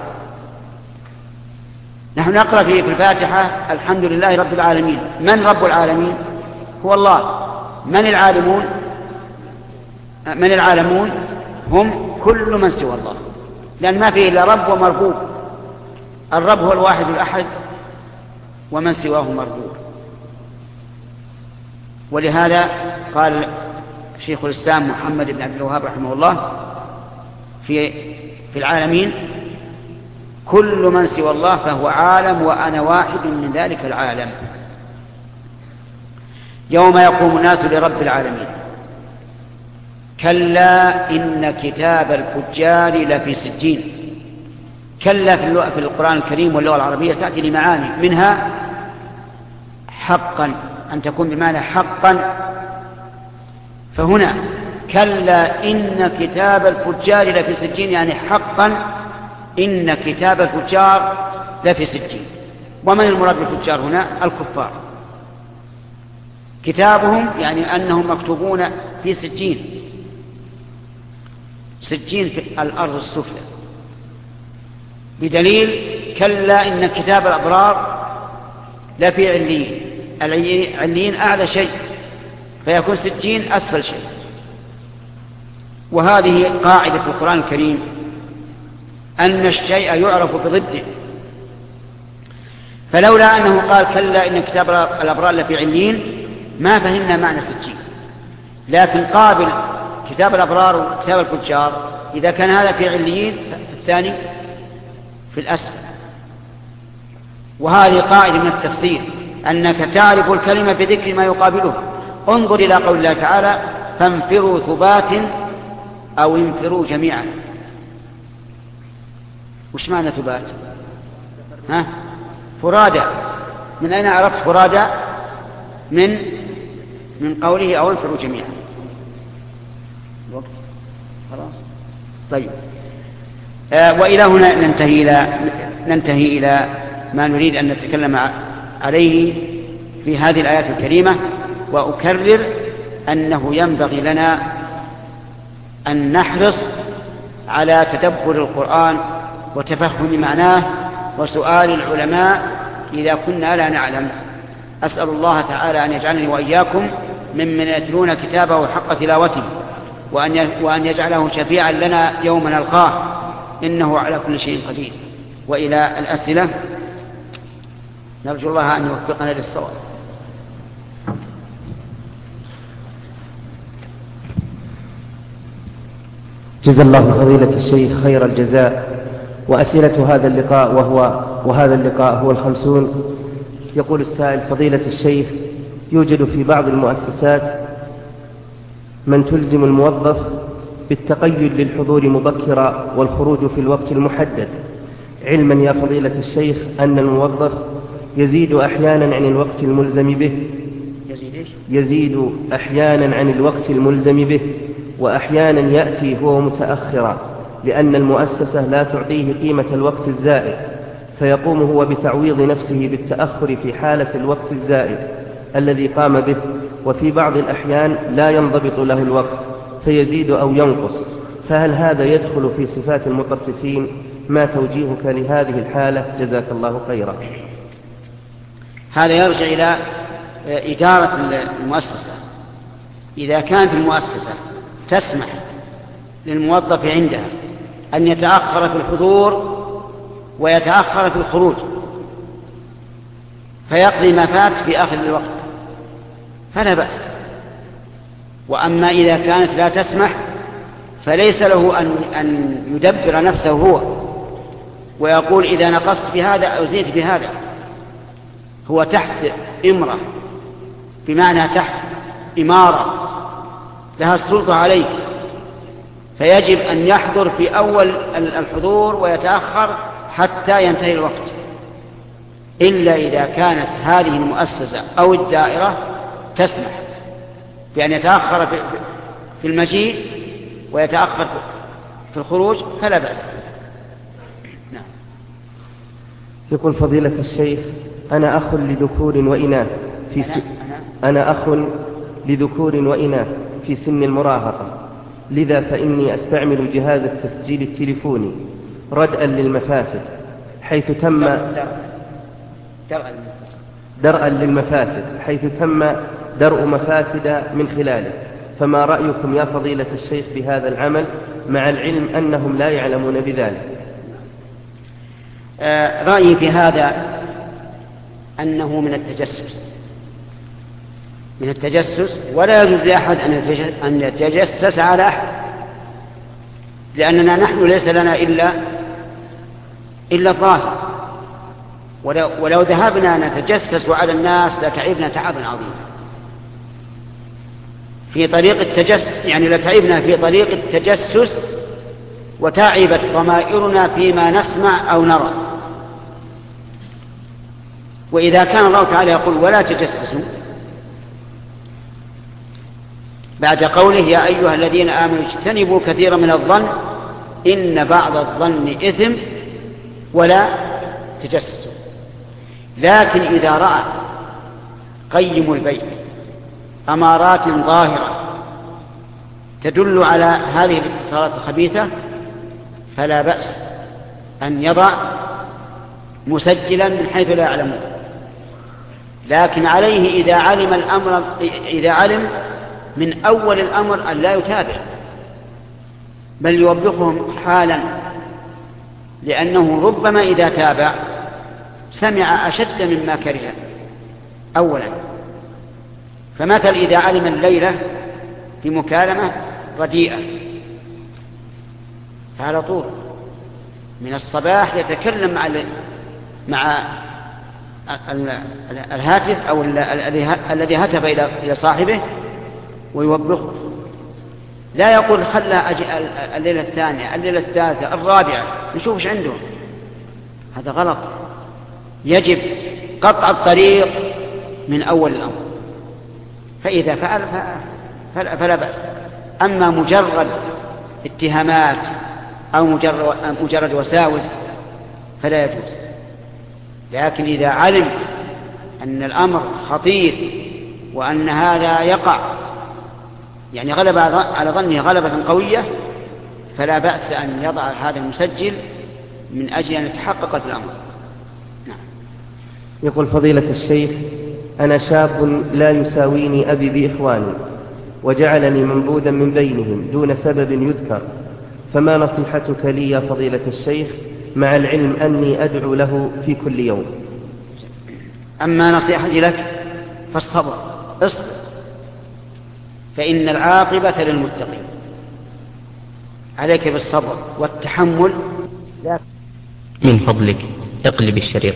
نحن نقرأ في الفاتحة: الحمد لله رب العالمين. من رب العالمين؟ هو الله. من العالمون؟ من العالمون هم كل من سوى الله، لأن ما فيه إلا رب ومربوب. الرب هو الواحد الأحد، ومن سواه مربوب. ولهذا قال شيخ الإسلام محمد بن عبد الوهاب رحمه الله في العالمين: كل من سوى الله فهو عالم، وأنا واحد من ذلك العالم. يوم يقوم الناس لرب العالمين. كلا إن كتاب الفجار لفي سجين. كلا في القرآن الكريم واللغة العربية تأتي لمعاني، منها حقا، أن تكون بمعنى حقا. فهنا كلا إن كتاب الفجار لفي سجين، يعني حقا إن كتاب الفجار لفي سجين. ومن المراد بالفجار هنا؟ الكفار. كتابهم يعني أنهم مكتوبون في سجين. سجين في الأرض السفلى، بدليل كلا إن كتاب الأبرار لفي عليين. عليين أعلى شيء، فيكون سجين أسفل شيء. وهذه قاعدة في القرآن الكريم، أن الشيء يعرف بضده. فلولا أنه قال كلا إن كتاب الأبرار لفي عليين ما فهمنا معنى سجين. لكن قابل كتاب الأبرار وكتاب الفجار، إذا كان هذا في عليين الثاني في الأسفل. وهذه قاعدة من التفسير، أنك تعرف الكلمة بذكر ما يقابله. انظر إلى قول الله تعالى: فانفروا ثبات أو انفروا جميعا. وش معنى ثبات؟ فرادى. من أين عرفت فرادى؟ من قوله أو انفروا جميعا. الوقت خلاص. طيب، وإلى هنا ننتهي إلى ما نريد أن نتكلم عليه في هذه الآيات الكريمة. وأكرر أنه ينبغي لنا أن نحرص على تدبر القرآن وتفهم معناه وسؤال العلماء إذا كنا لا نعلم. أسأل الله تعالى أن يجعلني وإياكم ممن يتلون كتابه حق تلاوته، وأن يجعله شفيعا لنا يوم نلقاه، إنه على كل شيء قدير. وإلى الأسئلة، نرجو الله أن يوفقنا للصواب. جزا الله فضيلة الشيخ خير الجزاء. وأسئلة هذا اللقاء وهذا اللقاء هو 50. يقول السائل: فضيلة الشيخ، يوجد في بعض المؤسسات من تلزم الموظف بالتقيد للحضور مبكرا والخروج في الوقت المحدد، علما يا فضيلة الشيخ أن الموظف يزيد أحيانا عن الوقت الملزم به. يزيد أحيانا عن الوقت الملزم به، وأحيانا يأتي هو متأخرا لأن المؤسسة لا تعطيه قيمة الوقت الزائد، فيقوم هو بتعويض نفسه بالتأخر في حالة الوقت الزائد الذي قام به، وفي بعض الأحيان لا ينضبط له الوقت فيزيد أو ينقص، فهل هذا يدخل في صفات المطففين؟ ما توجيهك لهذه الحالة؟ جزاك الله خيرا. هذا يرجع إلى إدارة المؤسسة. إذا كانت المؤسسة تسمح للموظف عندها أن يتأخر في الحضور ويتأخر في الخروج فيقضي ما فات في آخر الوقت فلا بأس. وأما إذا كانت لا تسمح فليس له أن يدبر نفسه هو ويقول إذا نقصت في هذا أو زدت في هذا. هو تحت إمرة، بمعنى تحت إمارة لها السلطة عليه، فيجب أن يحضر في أول الحضور ويتأخر حتى ينتهي الوقت، إلا إذا كانت هذه المؤسسة أو الدائرة تسمح بأن يتأخر في المجيء ويتأخر في الخروج فلا بأس. نعم. يقول فضيلة الشيخ: أنا أخ لذكور وإناث أنا أخ لذكور وإناث في سن المراهقة، لذا فإني أستعمل جهاز التسجيل التليفوني ردءا للمفاسد، حيث تم درءا للمفاسد حيث تم درء مفاسد من خلاله، فما رأيكم يا فضيلة الشيخ بهذا العمل، مع العلم أنهم لا يعلمون بذلك؟ رأيي في هذا أنه من التجسس، ولا يجوز لأحد أن يتجسس على أحد، لأننا نحن ليس لنا إلا الظاهر، ولو ذهبنا نتجسس على الناس لتعبنا تعبا عظيما في طريق التجسس، يعني لتعبنا في طريق التجسس وتعبت ضمائرنا فيما نسمع أو نرى. وإذا كان الله تعالى يقول ولا تجسسوا بعد قوله يا أيها الذين آمنوا اجتنبوا كثيرا من الظن إن بعض الظن إثم ولا تجسسوا، لكن إذا رأى قيم البيت أمارات ظاهرة تدل على هذه الاتصالات الخبيثة فلا بأس أن يضع مسجلا من حيث لا يعلمون، لكن عليه إذا علم من أول الأمر أن لا يتابع، بل يوبخهم حالا، لأنه ربما إذا تابع سمع أشد مما كره أولا. فمثل إذا علم الليلة بمكالمة رديئة فعلى طول من الصباح يتكلم مع الهاتف أو الذي هتف إلى صاحبه ويوبخه، لا يقول خلى أجي الليلة الثانية الليلة الثالثة الرابعة نشوفش عنده. هذا غلط، يجب قطع الطريق من أول الأمر، فإذا فعل فلا بأس. أما مجرد اتهامات أو مجرد وساوس فلا يجوز، لكن إذا علم أن الأمر خطير وأن هذا يقع يعني غلب على ظنه غلبة قوية فلا بأس أن يضع هذا المسجل من أجل أن يتحقق في الأمر. نعم. يقول فضيلة الشيخ: أنا شاب لا يساويني أبي بإخواني وجعلني منبوذا من بينهم دون سبب يذكر، فما نصيحتك لي يا فضيلة الشيخ، مع العلم أني أدعو له في كل يوم؟ أما نصيحتي لك فالصبر، اصبر، فإن العاقبة للمتقين. عليك بالصبر والتحمل. من فضلك اقلب الشريط.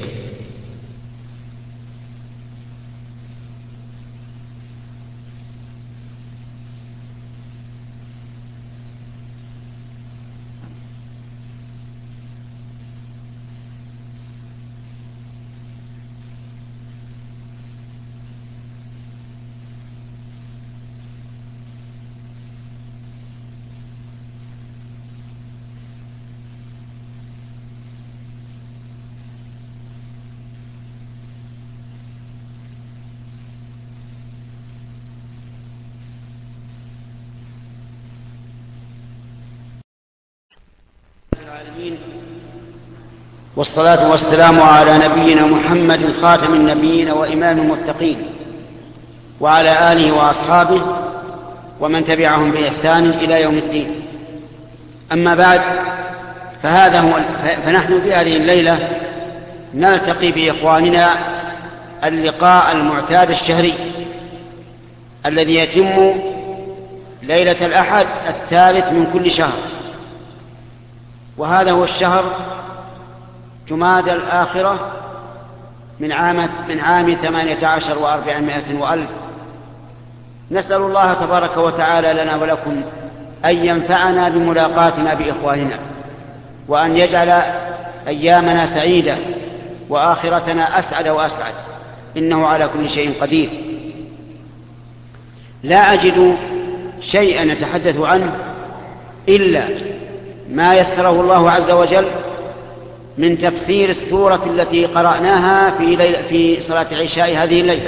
العالمين، والصلاة والسلام على نبينا محمد خاتم النبيين وإمام المتقين، وعلى آله وأصحابه ومن تبعهم بإحسان إلى يوم الدين. أما بعد، فنحن في هذه الليلة نلتقي بإخواننا اللقاء المعتاد الشهري الذي يتم ليلة الأحد الثالث من كل شهر، وهذا هو الشهر جمادى الآخرة من عام 18 و400 وألف. نسأل الله تبارك وتعالى لنا ولكم أن ينفعنا بملاقاتنا بإخواننا، وأن يجعل أيامنا سعيدة وآخرتنا أسعد وأسعد، إنه على كل شيء قدير. لا أجد شيئا نتحدث عنه إلا ما يسره الله عز وجل من تفسير السورة التي قرأناها في صلاة العشاء هذه الليلة،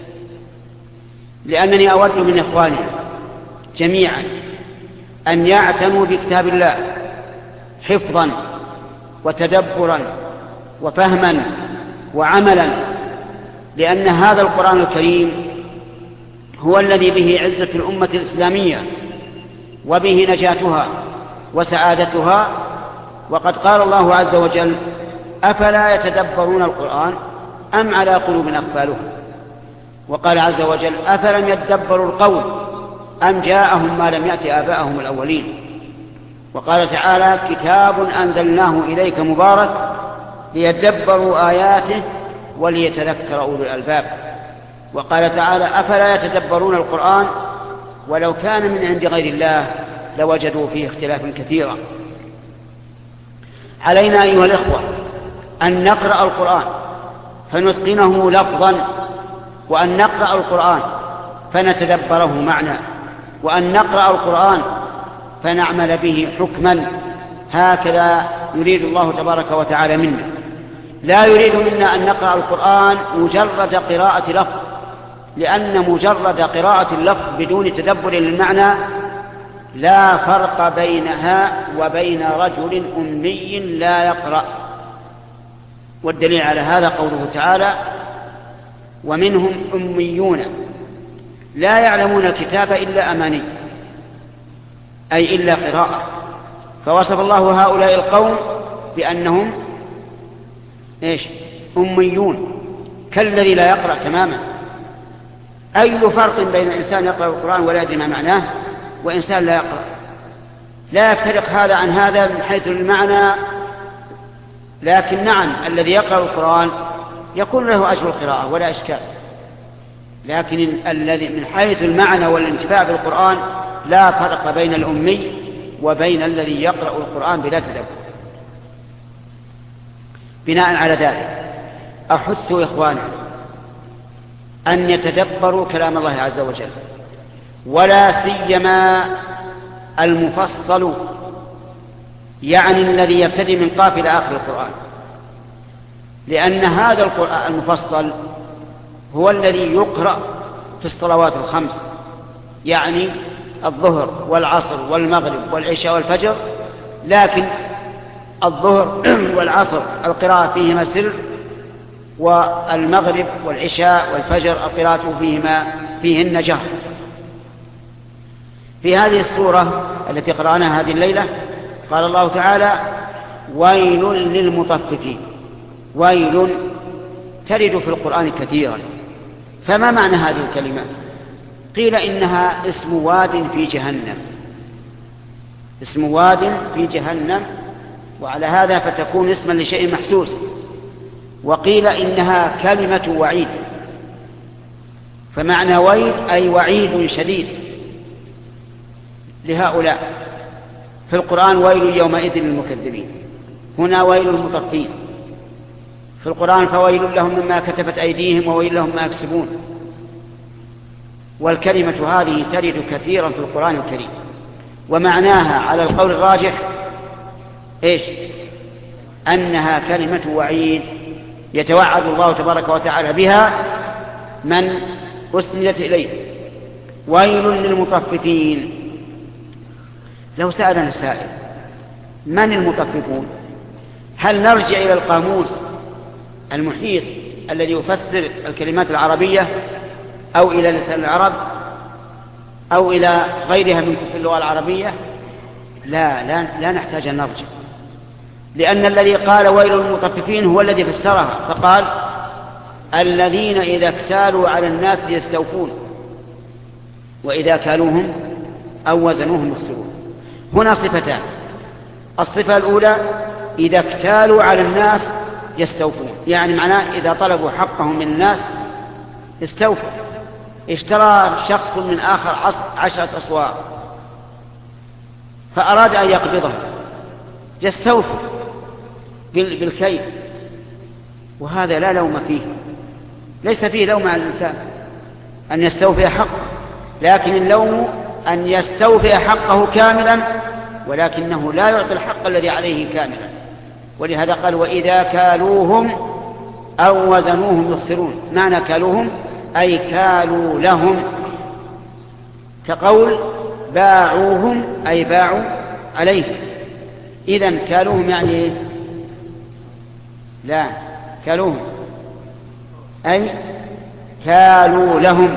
لأنني أود من إخواننا جميعا أن يعتنوا بكتاب الله حفظا وتدبرا وفهما وعملا، لأن هذا القرآن الكريم هو الذي به عزة الأمة الإسلامية وبه نجاتها وسعادتها. وقد قال الله عز وجل: أفلا يتدبرون القرآن أم على قلوب أقفالها. وقال عز وجل: أفلم يتدبروا القول أم جاءهم ما لم يأت آباءهم الأولين. وقال تعالى: كتاب أنزلناه إليك مبارك ليتدبروا آياته وليتذكر أولو الألباب. وقال تعالى: أفلا يتدبرون القرآن ولو كان من عند غير الله لوجدوا فيه اختلافا كثيرا. علينا أيها الإخوة أن نقرأ القرآن فنتقنه لفظا، وأن نقرأ القرآن فنتدبره معنى، وأن نقرأ القرآن فنعمل به حكما. هكذا يريد الله تبارك وتعالى منا. لا يريد منا أن نقرأ القرآن مجرد قراءة لفظ، لأن مجرد قراءة اللفظ بدون تدبر للمعنى لا فرق بينها وبين رجل أمي لا يقرأ. والدليل على هذا قوله تعالى: ومنهم أميون لا يعلمون الكتاب إلا أماني، أي إلا قراءة. فوصف الله هؤلاء القوم بأنهم أميون، كالذي لا يقرأ تماما. أي فرق بين إنسان يقرأ القرآن ولا يدري ما معناه وإنسان لا يقرأ؟ لا يفترق هذا عن هذا من حيث المعنى، لكن نعم الذي يقرأ القرآن يكون له أجر القراءة ولا إشكال، لكن الذي من حيث المعنى والانتفاع بالقرآن لا فرق بين الأمي وبين الذي يقرأ القرآن بلا تدبر. بناء على ذلك أحث إخواني أن يتدبروا كلام الله عز وجل، ولا سيما المفصل، يعني الذي يبتدي من قاف إلى آخر القرآن، لأن هذا القرآن المفصل هو الذي يقرأ في الصلوات الخمس، يعني الظهر والعصر والمغرب والعشاء والفجر. لكن الظهر والعصر القراءة فيهما سر، والمغرب والعشاء والفجر القراءة فيهن جهر. في هذه السورة التي قرأناها هذه الليلة قال الله تعالى: ويل للمطففين. ويل ترد في القرآن كثيرا، فما معنى هذه الكلمة؟ قيل إنها اسم واد في جهنم، اسم واد في جهنم، وعلى هذا فتكون اسما لشيء محسوس. وقيل إنها كلمة وعيد، فمعنى ويل أي وعيد شديد لهؤلاء. في القرآن: ويل يومئذ للمكذبين، هنا ويل المطفين. في القرآن: فويل لهم مما كتبت أيديهم وويل لهم ما يكسبون. والكلمة هذه ترد كثيرا في القرآن الكريم، ومعناها على القول الراجح أنها كلمة وعيد يتوعد الله تبارك وتعالى بها من أسندت إليه. ويل للمطففين. لو سألنا السائل من المطففون؟ هل نرجع إلى القاموس المحيط الذي يفسر الكلمات العربية أو إلى لسان العرب أو إلى غيرها من كتب اللغة العربية؟ لا نحتاج أن نرجع، لأن الذي قال ويل للمطففين هو الذي فسرها فقال الذين إذا اكتالوا على الناس يستوفون وإذا كالوهم أو وزنوهم يخسرون. هنا صفتان: الصفة الأولى إذا اكتالوا على الناس يستوفون، يعني معناه إذا طلبوا حقهم من الناس استوفوا. اشترى شخص من آخر 10 أسواق فأراد أن يقبضه، يستوفوا بالكيل، وهذا لا لوم فيه، ليس فيه لوم على الإنسان أن يستوفي حقه، لكن اللوم أن يستوفي حقه كاملا ولكنه لا يعطي الحق الذي عليه كاملا. ولهذا قال وإذا كالوهم أو وزنوهم يخسرون. معنى كالوهم أي كالوا لهم، كقول باعوهم أي باعوا عليه. إذن كالوهم يعني إيه؟ لا، كالوهم أي كالوا لهم.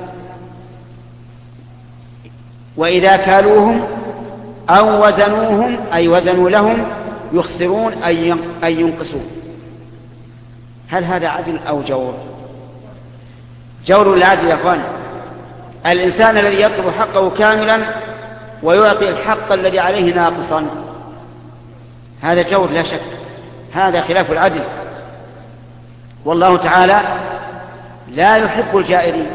وإذا كالوهم أو وزنوهم أي وزنوا لهم يخسرون أي ينقصون. هل هذا عدل أو جور؟ جور العدل يا أخوان. الإنسان الذي يطلب حقه كاملا ويعطي الحق الذي عليه ناقصا، هذا جور لا شك، هذا خلاف العدل. والله تعالى لا يحب الجائرين،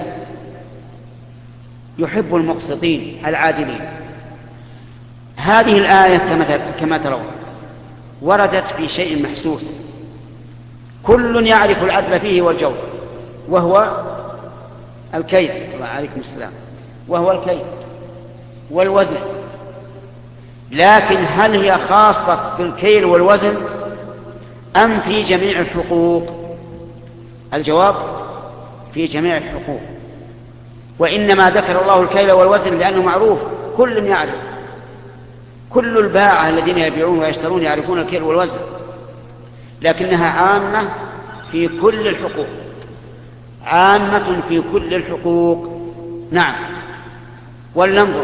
يحب المقسطين العادلين. هذه الآية كما ترون وردت في شيء محسوس كل يعرف العدل فيه والجور، وهو الكيل، وعليكم السلام، وهو الكيل والوزن. لكن هل هي خاصة بالكيل والوزن أم في جميع الحقوق؟ الجواب في جميع الحقوق. وإنما ذكر الله الكيل والوزن لأنه معروف، كل يعرف، كل الباعة الذين يبيعون ويشترون يعرفون الكيل والوزن، لكنها عامة في كل الحقوق، عامة في كل الحقوق. نعم. ولننظر،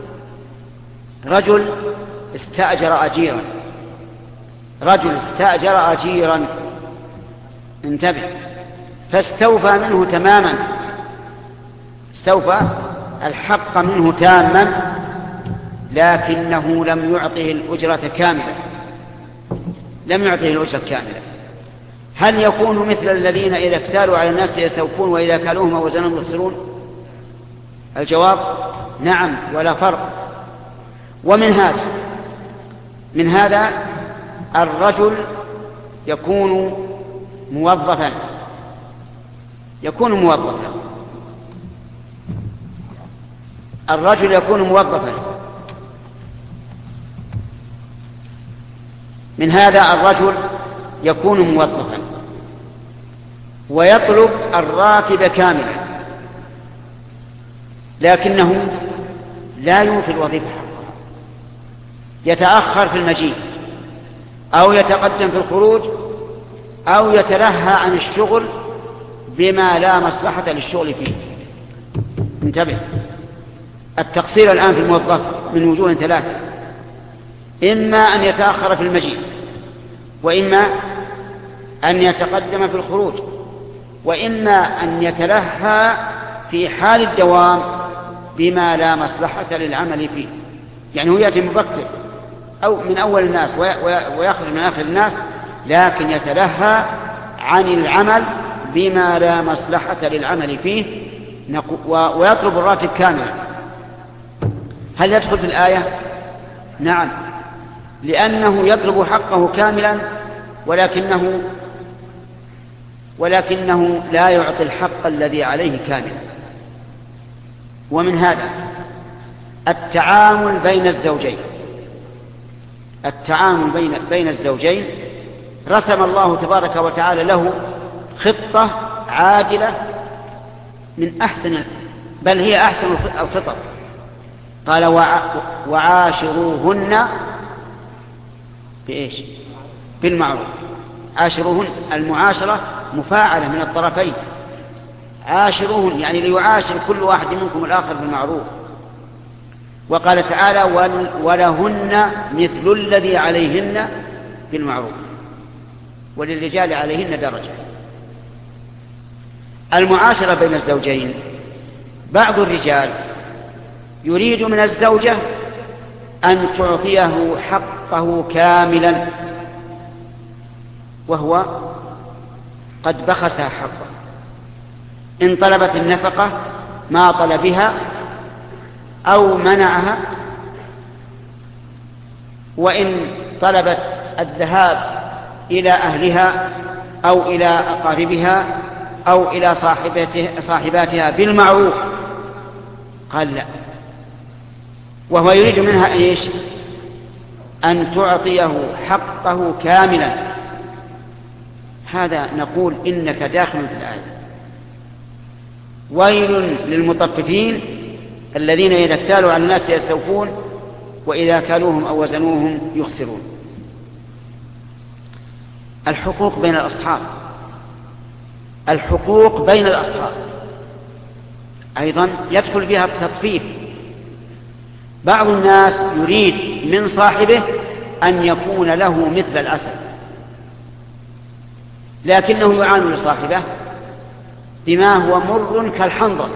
رجل استأجر أجيرا، رجل استأجر أجيرا، انتبه، فاستوفى منه تماما، استوفى الحق منه تاما، لكنه لم يعطه الأجرة كاملة، لم يعطه الأجرة كاملة. هل يكون مثل الذين إذا اكتالوا على الناس يستوفون وإذا كالوهم وزنهم يخسرون؟ الجواب نعم، ولا فرق. ومن هذا الرجل يكون موظفا، الرجل يكون موظفا. من هذا الرجل يكون موظفا ويطلب الراتب كاملا، لكنه لا يوفي الوظيفة حقها، يتأخر في المجيء أو يتقدم في الخروج أو يتلهى عن الشغل بما لا مصلحة للشغل فيه. انتبه، التقصير الآن في الموظف من وجوه 3: إما أن يتأخر في المجيء، وإما أن يتقدم في الخروج، وإما أن يتلهى في حال الدوام بما لا مصلحة للعمل فيه. يعني هو يأتي مبكر أو من أول الناس ويخرج من آخر الناس، لكن يتلهى عن العمل بما لا مصلحة للعمل فيه ويطلب الراتب كاملا. هل يدخل في الآية؟ نعم، لأنه يطلب حقه كاملا ولكنه لا يعطي الحق الذي عليه كاملا. ومن هذا التعامل بين الزوجين، التعامل بين الزوجين رسم الله تبارك وتعالى له خطة عادلة من أحسن، بل هي أحسن الخطط. قال وعاشروهن بإيش؟ بالمعروف. عاشروهن، المعاشرة مفاعلة من الطرفين. عاشروهن يعني ليعاشر كل واحد منكم الآخر بالمعروف. وقال تعالى ولهن مثل الذي عليهن بالمعروف، وللرجال عليهن درجة. المعاشرة بين الزوجين، بعض الرجال يريد من الزوجة أن تعطيه حقه كاملا وهو قد بخسها حقه. إن طلبت النفقة ما طلبها أو منعها، وإن طلبت الذهاب إلى أهلها أو إلى أقاربها أو إلى صاحباتها بالمعروف قال لا، وهو يريد منها إيش؟ أن تعطيه حقه كاملا. هذا نقول إنك داخل في الآية. ويل للمطففين الذين إذا اكتالوا على الناس يستوفون وإذا كالوهم أو وزنوهم يخسرون. الحقوق بين الأصحاب، الحقوق بين الأصحاب أيضا يدخل بها التطفيف. بعض الناس يريد من صاحبه أن يكون له مثل العسل، لكنه يعامل صاحبه بما هو مر كالحنظل.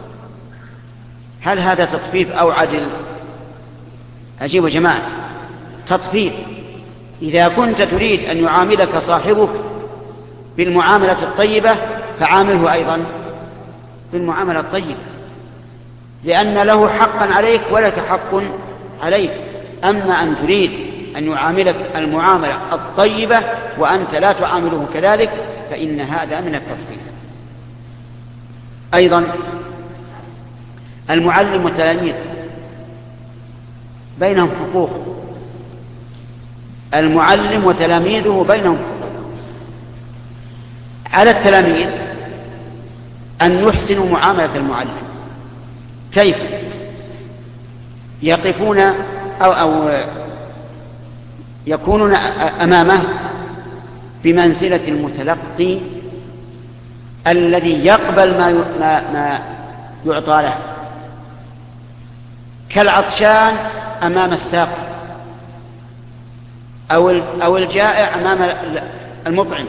هل هذا تطفيف أو عدل؟ أجيب يا جماعة، تطفيف. إذا كنت تريد أن يعاملك صاحبك بالمعاملة الطيبة فعامله أيضا بالمعاملة الطيبة، لأن له حقا عليك ولك حق عليك. أما أن تريد أن يعاملك المعاملة الطيبة وأنت لا تعامله كذلك فإن هذا من التطفيف. أيضا المعلم والتلاميذ بينهم حقوق، المعلم وتلاميذه بينهم حقوق. على التلاميذ أن يحسنوا معاملة المعلم. كيف؟ يقفون أو يكونون أمامه بمنزلة المتلقي الذي يقبل ما يعطى له، كالعطشان أمام الساق أو الجائع أمام المطعم،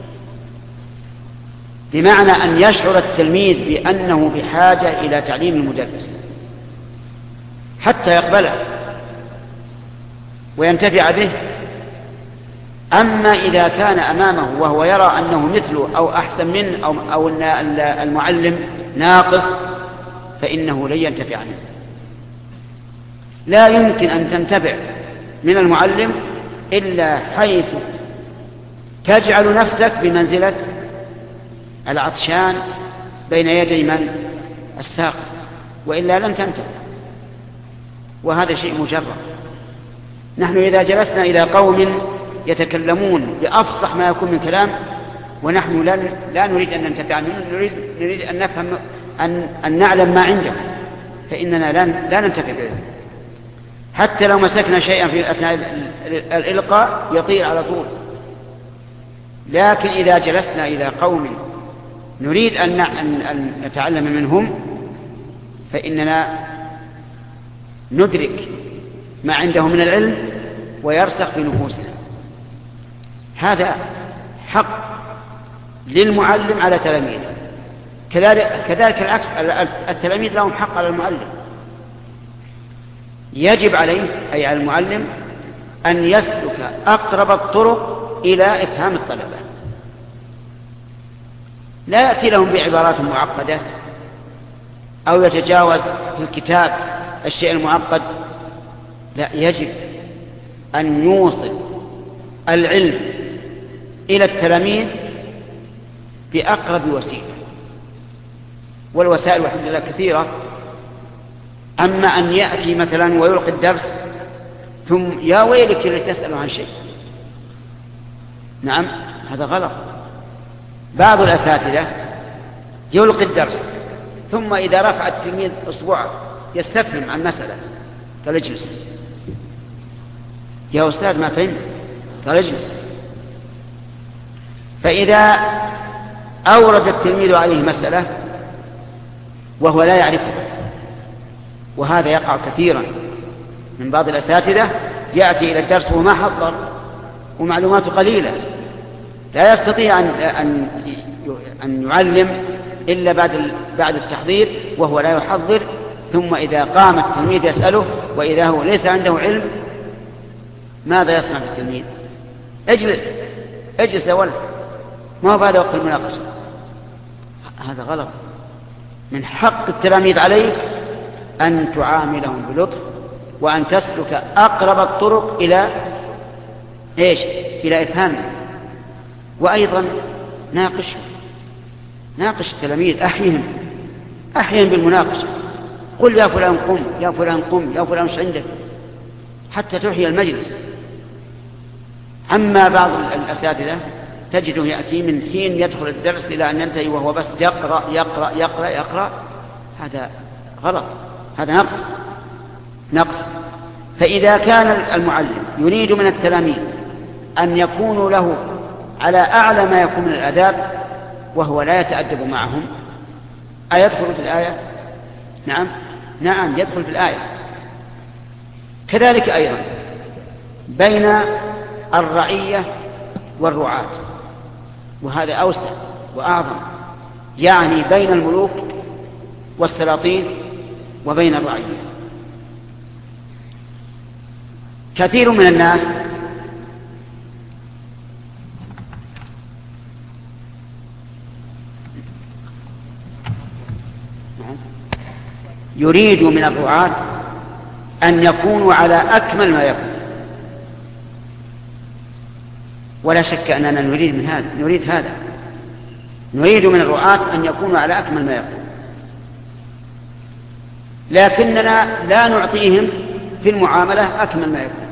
بمعنى أن يشعر التلميذ بأنه بحاجة إلى تعليم المدرس حتى يقبله وينتفع به. أما إذا كان أمامه وهو يرى أنه مثله أو أحسن منه أو أن المعلم ناقص فإنه لن ينتفع منه. لا يمكن أن تنتفع من المعلم إلا حيث تجعل نفسك بمنزلة العطشان بين يدي من؟ الساق، وإلا لن تنتفع. وهذا شيء مجرد. نحن إذا جلسنا إلى قوم يتكلمون بأفصح ما يكون من كلام ونحن لا نريد أن ننتفع منه، نريد أن نفهم أن نعلم ما عنده، فإننا لا ننتفع به. حتى لو مسكنا شيئا في أثناء الإلقاء يطير على طول. لكن إذا جلسنا إلى قوم نريد أن نتعلم منهم فإننا ندرك ما عنده من العلم ويرسخ في نفوسنا. هذا حق للمعلم على تلاميذه، كذلك العكس، التلاميذ لهم حق على المعلم. يجب عليه أي على المعلم أن يسلك أقرب الطرق إلى إفهام الطلبة، لا يأتي لهم بعبارات معقدة أو يتجاوز في الكتاب الشيء المعقد. لا، يجب أن يوصل العلم إلى التلاميذ بأقرب وسيلة، والوسائل والحمد لله كثيرة. أما أن يأتي مثلا ويلقي الدرس ثم يا ويلك لتسأل عن شيء، نعم هذا غلط. بعض الأساتذة يلقي الدرس ثم إذا رفع التلميذ أصبعه يستفهم عن مسألة فلجلس، يا أستاذ ما فهمت، قال اجلس. فإذا أورد التلميذ عليه مسألة وهو لا يعرفها، وهذا يقع كثيرا من بعض الأساتذة، يأتي إلى الدرس وما حضر ومعلوماته قليلة، لا يستطيع أن يعلم إلا بعد التحضير وهو لا يحضر. ثم إذا قام التلميذ يسأله وإذا هو ليس عنده علم، ماذا يصنع التلميذ؟ اجلس يا ولد، ما هو هذا وقت المناقشة. هذا غلط. من حق التلاميذ عليك أن تعاملهم بلطف، وأن تسلك أقرب الطرق إلى إلى إفهامهم. وأيضا ناقش التلاميذ، أحيهم بالمناقشة. قل يا فلان قم، يا فلان قم، يا فلان مش عندك، حتى تحيي المجلس. أما بعض الأساتذة تجده يأتي من حين يدخل الدرس إلى أن ينتهي وهو بس يقرأ يقرأ يقرأ يقرأ. هذا غلط، هذا نقص. فإذا كان المعلم يريد من التلاميذ أن يكونوا له على أعلى ما يكون من الآداب وهو لا يتأدب معهم، أيدخل في الآية؟ نعم يدخل في الآية. كذلك أيضا بين الرعية والرعاة، وهذا أوسع وأعظم، يعني بين الملوك والسلاطين وبين الرعية. كثير من الناس يريد من الرعاة أن يكونوا على أكمل ما يكون، ولا شك أننا نريد هذا، نريد من الرعاة أن يكونوا على أكمل ما يكون، لكننا لا نعطيهم في المعاملة أكمل ما يكون.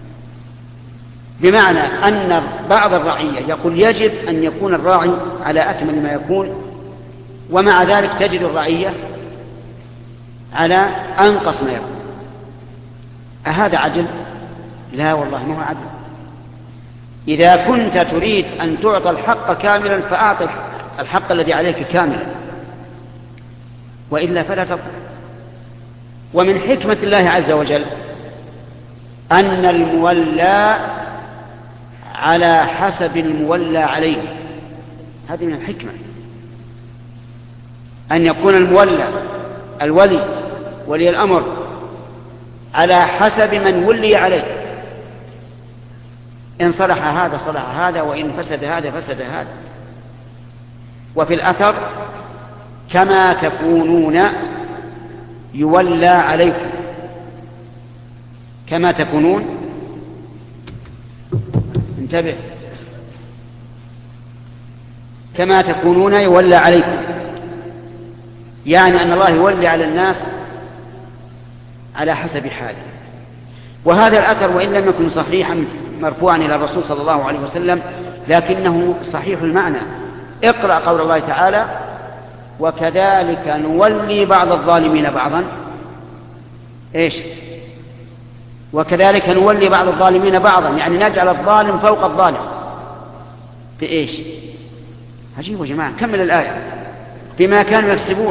بمعنى أن بعض الرعية يقول يجب أن يكون الراعي على أكمل ما يكون، ومع ذلك تجد الرعية على أنقص ما يكون. أهذا عدل؟ لا والله ما هو عدل. إذا كنت تريد أن تعطى الحق كاملا فأعطي الحق الذي عليك كاملا، وإلا فلا تطلب. ومن حكمة الله عز وجل أن المولى على حسب المولى عليه. هذه من الحكمة، أن يكون الولي ولي الأمر على حسب من ولي عليه. إن صلح هذا صلح هذا، وإن فسد هذا فسد هذا. وفي الأثر كما تكونون يولى عليكم، كما تكونون، انتبه، كما تكونون يولى عليكم، يعني أن الله يولي على الناس على حسب حاله. وهذا الأثر وإن لم يكن صحيحا مرفوعا إلى الرسول صلى الله عليه وسلم، لكنه صحيح المعنى. اقرأ قول الله تعالى: وكذلك نولي بعض الظالمين بعضا. وكذلك نولي بعض الظالمين بعضا، يعني نجعل الظالم فوق الظالم. عجيب يا جماعة. كمل الآية: بما كانوا يكسبون.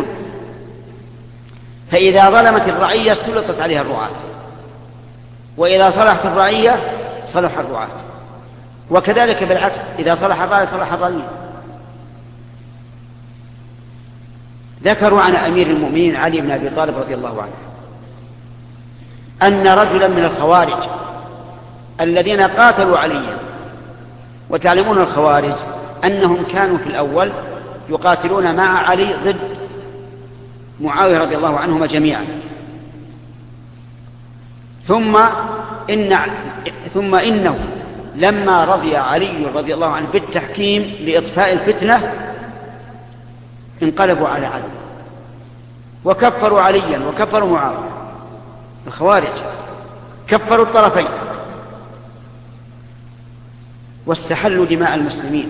فإذا ظلمت الرعية سلطت عليها الرعاة، وإذا صلحت الرعية صلح الرعاة، وكذلك بالعكس، إذا صلح الرعية صلح الرعية. ذكروا عن أمير المؤمنين علي بن أبي طالب رضي الله عنه أن رجلا من الخوارج الذين قاتلوا عليا، وتعلمون الخوارج أنهم كانوا في الأول يقاتلون مع علي ضد معاوية رضي الله عنهما جميعا، ثم إنه لما رضي علي رضي الله عنه بالتحكيم لإطفاء الفتنة انقلبوا على علي وكفروا عليا وكفروا معاوية. الخوارج كفروا الطرفين واستحلوا دماء المسلمين.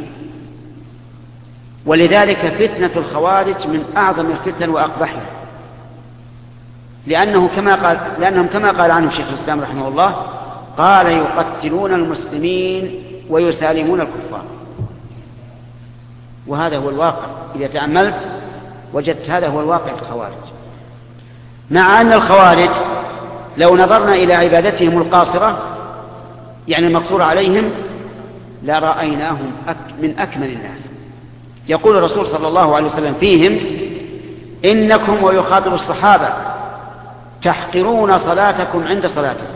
ولذلك فتنة الخوارج من أعظم الفتن وأقبحها، لأنهم كما قال عنه شيخ الإسلام رحمه الله: قال يقتلون المسلمين ويسالمون الكفار. وهذا هو الواقع، إذا تأملت وجدت هذا هو الواقع في الخوارج. مع أن الخوارج لو نظرنا إلى عبادتهم القاصرة يعني المقصور عليهم لرأيناهم من أكمل الناس. يقول الرسول صلى الله عليه وسلم فيهم: إنكم، ويخاطب الصحابة، تحقرون صلاتكم عند صلاتكم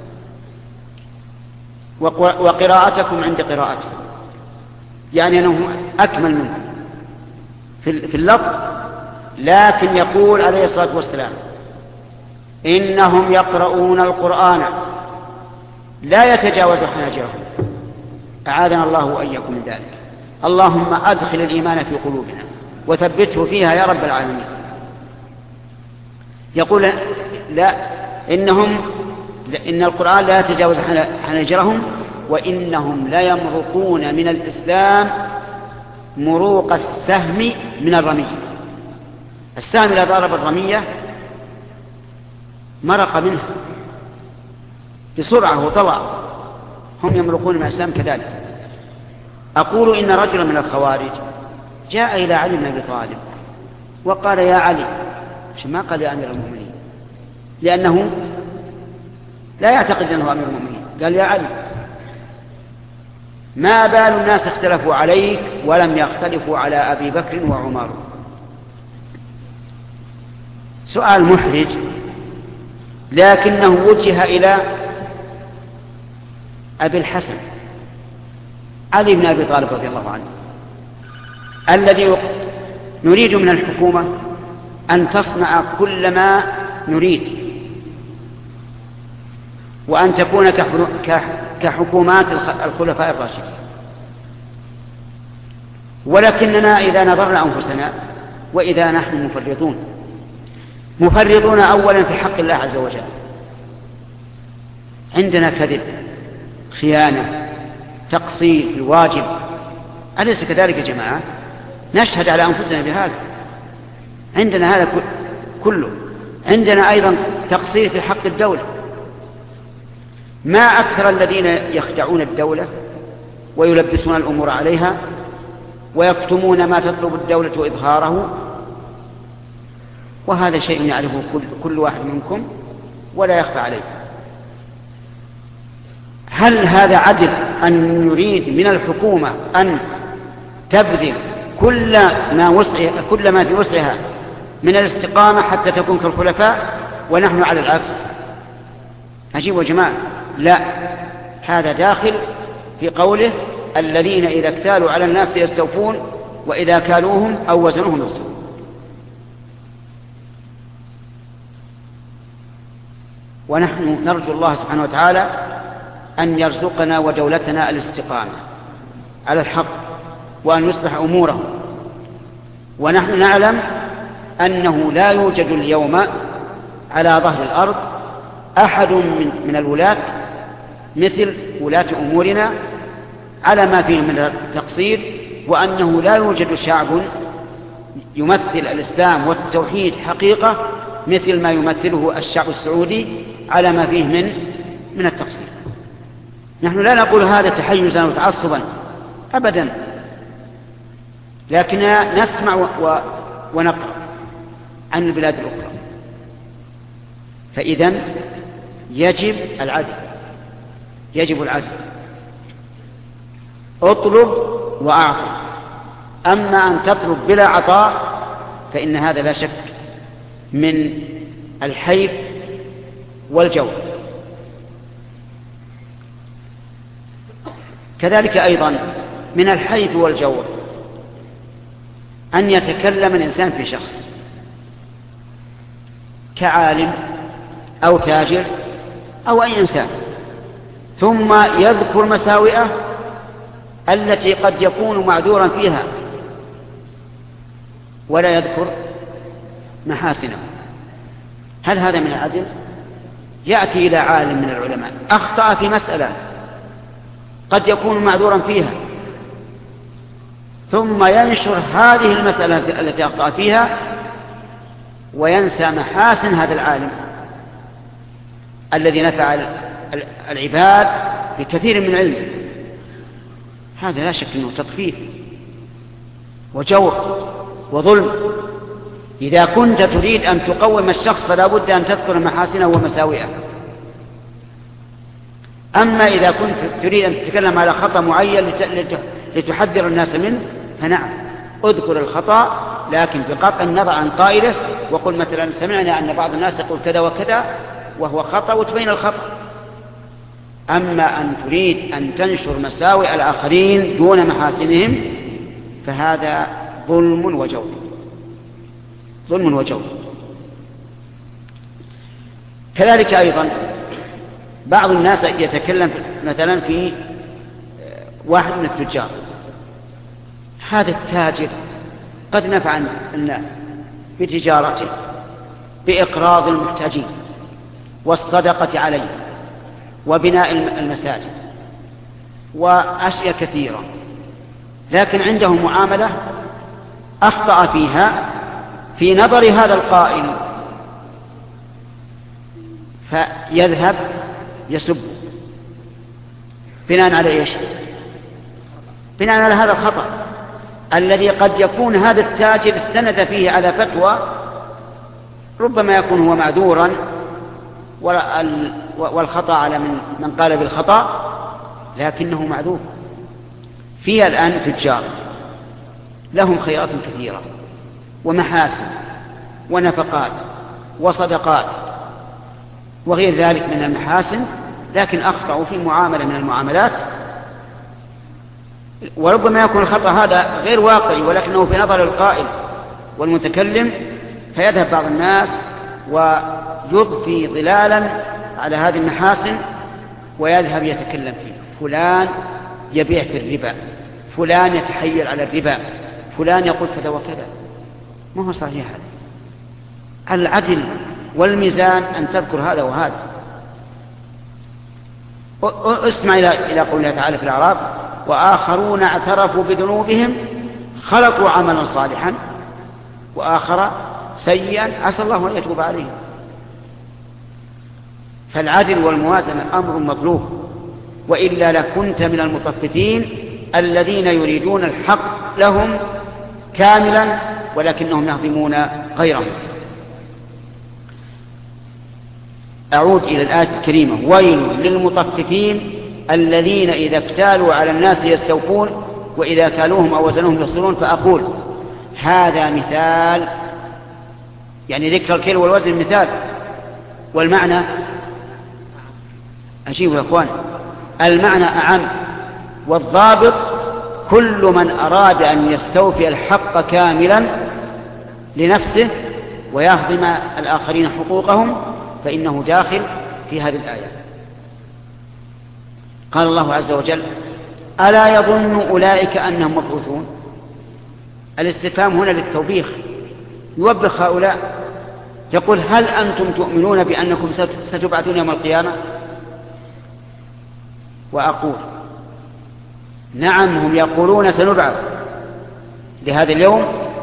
وقراءتكم عند قراءتكم، يعني أنهم أكمل منهم في اللفظ. لكن يقول عليه الصلاة والسلام: إنهم يقرؤون القرآن لا يتجاوز حناجرهم. أعاذنا الله وإياكم من ذلك. اللهم أدخل الإيمان في قلوبنا وثبته فيها يا رب العالمين. يقول لا، إن القرآن لا يتجاوز حناجرهم، وإنهم لا يمرقون من الإسلام مروق السهم من الرمية. السهم إذا ضرب الرمية مرق منها بسرعة وطلع، هم يمرقون من الإسلام كذلك. أقول إن رجلا من الخوارج جاء إلى علي بن أبي طالب وقال: يا علي، ما قال يا أمير المؤمنين، لأنه لا يعتقد أنه أمير المؤمنين. قال: يا علي، ما بال الناس اختلفوا عليك ولم يختلفوا على أبي بكر وعمر؟ سؤال محرج، لكنه وجه إلى أبي الحسن علي بن أبي طالب رضي الله عنه، الذي نريد من الحكومة أن تصنع كل ما نريد، وأن تكون كحكومات الخلفاء الراشدين. ولكننا إذا نظرنا أنفسنا وإذا نحن مفرطون أولا في حق الله عز وجل، عندنا كذب، خيانة، تقصير في الواجب، أليس كذلك يا جماعة؟ نشهد على أنفسنا بهذا، عندنا هذا كله. عندنا أيضا تقصير في حق الدولة. ما أكثر الذين يخدعون الدولة ويلبسون الأمور عليها ويكتمون ما تطلب الدولة إظهاره، وهذا شيء يعرفه كل واحد منكم ولا يخفى عليه. هل هذا عدل أن نريد من الحكومة أن تبذل كل ما في وسعها من الاستقامة حتى تكون كالخلفاء، ونحن على العكس؟ عجيب يا جماعة. لا، هذا داخل في قوله: الذين إذا اكتالوا على الناس يستوفون وإذا كالوهم أو وزنوهم يخسرون. ونحن نرجو الله سبحانه وتعالى أن يرزقنا ودولتنا الاستقامة على الحق وأن يصلح أمورهم. ونحن نعلم أنه لا يوجد اليوم على ظهر الأرض أحد من الولاة مثل ولاة أمورنا على ما فيه من التقصير، وأنه لا يوجد شعب يمثل الإسلام والتوحيد حقيقة مثل ما يمثله الشعب السعودي على ما فيه من التقصير. نحن لا نقول هذا تحيزا وتعصبا أبدا، لكننا نسمع ونقرأ عن البلاد الأخرى. فإذن يجب العدل، اطلب وأعطي. أما أن تطلب بلا عطاء فإن هذا لا شك من الحيف والجور. كذلك أيضا من الحيف والجور أن يتكلم الإنسان في شخص كعالم أو تاجر أو أي إنسان، ثم يذكر مساوئه التي قد يكون معذورا فيها ولا يذكر محاسنه. هل هذا من العدل؟ يأتي إلى عالم من العلماء أخطأ في مسألة قد يكون معذورا فيها، ثم ينشر هذه المسألة التي أخطأ فيها وينسى محاسن هذا العالم الذي نفع العباد بكثير من علمه، هذا لا شك أنه تطفيف وجور وظلم. إذا كنت تريد أن تقوم الشخص فلا بد أن تذكر محاسنه ومساوئه. أما إذا كنت تريد أن تتكلم على خطأ معين لتحذر الناس منه، فنعم اذكر الخطأ لكن بقطع النظر عن قائله، وقل مثلا سمعنا أن بعض الناس يقول كذا وكذا وهو خطأ، وتبين الخطأ. أما أن تريد أن تنشر مساوئ الآخرين دون محاسنهم فهذا ظلم وجور، ظلم وجور. كذلك أيضا بعض الناس يتكلم مثلا في واحد من التجار، هذا التاجر قد نفع الناس بتجارته بإقراض المحتاجين والصدقة عليه وبناء المساجد وأشياء كثيرة، لكن عنده معاملة أخطأ فيها في نظر هذا القائل، فيذهب يسب بناء على إيش؟ بناء على هذا الخطأ الذي قد يكون هذا التاجر استند فيه على فتوى ربما يكون هو معذورا والخطأ على من قال بالخطأ، لكنه معذور. في الآن تجار لهم خيرات كثيرة ومحاسن ونفقات وصدقات وغير ذلك من المحاسن، لكن أخطأوا في معاملة من المعاملات، وربما يكون الخطأ هذا غير واقعي ولكنه في نظر القائل والمتكلم، فيذهب بعض الناس ويضفي ظلالا على هذه المحاسن ويذهب يتكلم فيه. فلان يبيع في الربا، فلان يتحيل على الربا، فلان يقول كذا وكذا. ما هو صحيح هذا؟ العدل والميزان أن تذكر هذا وهذا. اسمع إلى قوله تعالى في الأعراف: وآخرون اعترفوا بذنوبهم خلقوا عملا صالحا وآخر سيئا عسى الله أن يتوب عليهم. فالعدل والموازنة أمر مطلوب، وإلا لكنت من المطففين الذين يريدون الحق لهم كاملا ولكنهم يهضمون غيرهم. أعود إلى الآية الكريمة: ويل للمطففين الذين إذا اكتالوا على الناس يستوفون وإذا كالوهم أو وزنوهم يخسرون. فأقول هذا مثال، يعني ذكر الكيل والوزن مثال، والمعنى أجيب يا أخوان، المعنى أعم، والضابط كل من أراد أن يستوفي الحق كاملا لنفسه ويهضم الآخرين حقوقهم فإنه داخل في هذه الآية. قال الله عز وجل: ألا يظن أولئك أنهم مبعوثون؟ الاستفهام هنا للتوبيخ، يوبخ هؤلاء، يقول: هل أنتم تؤمنون بأنكم ستبعثون يوم القيامة؟ وأقول: نعم، هم يقولون سنبعث لهذا اليوم،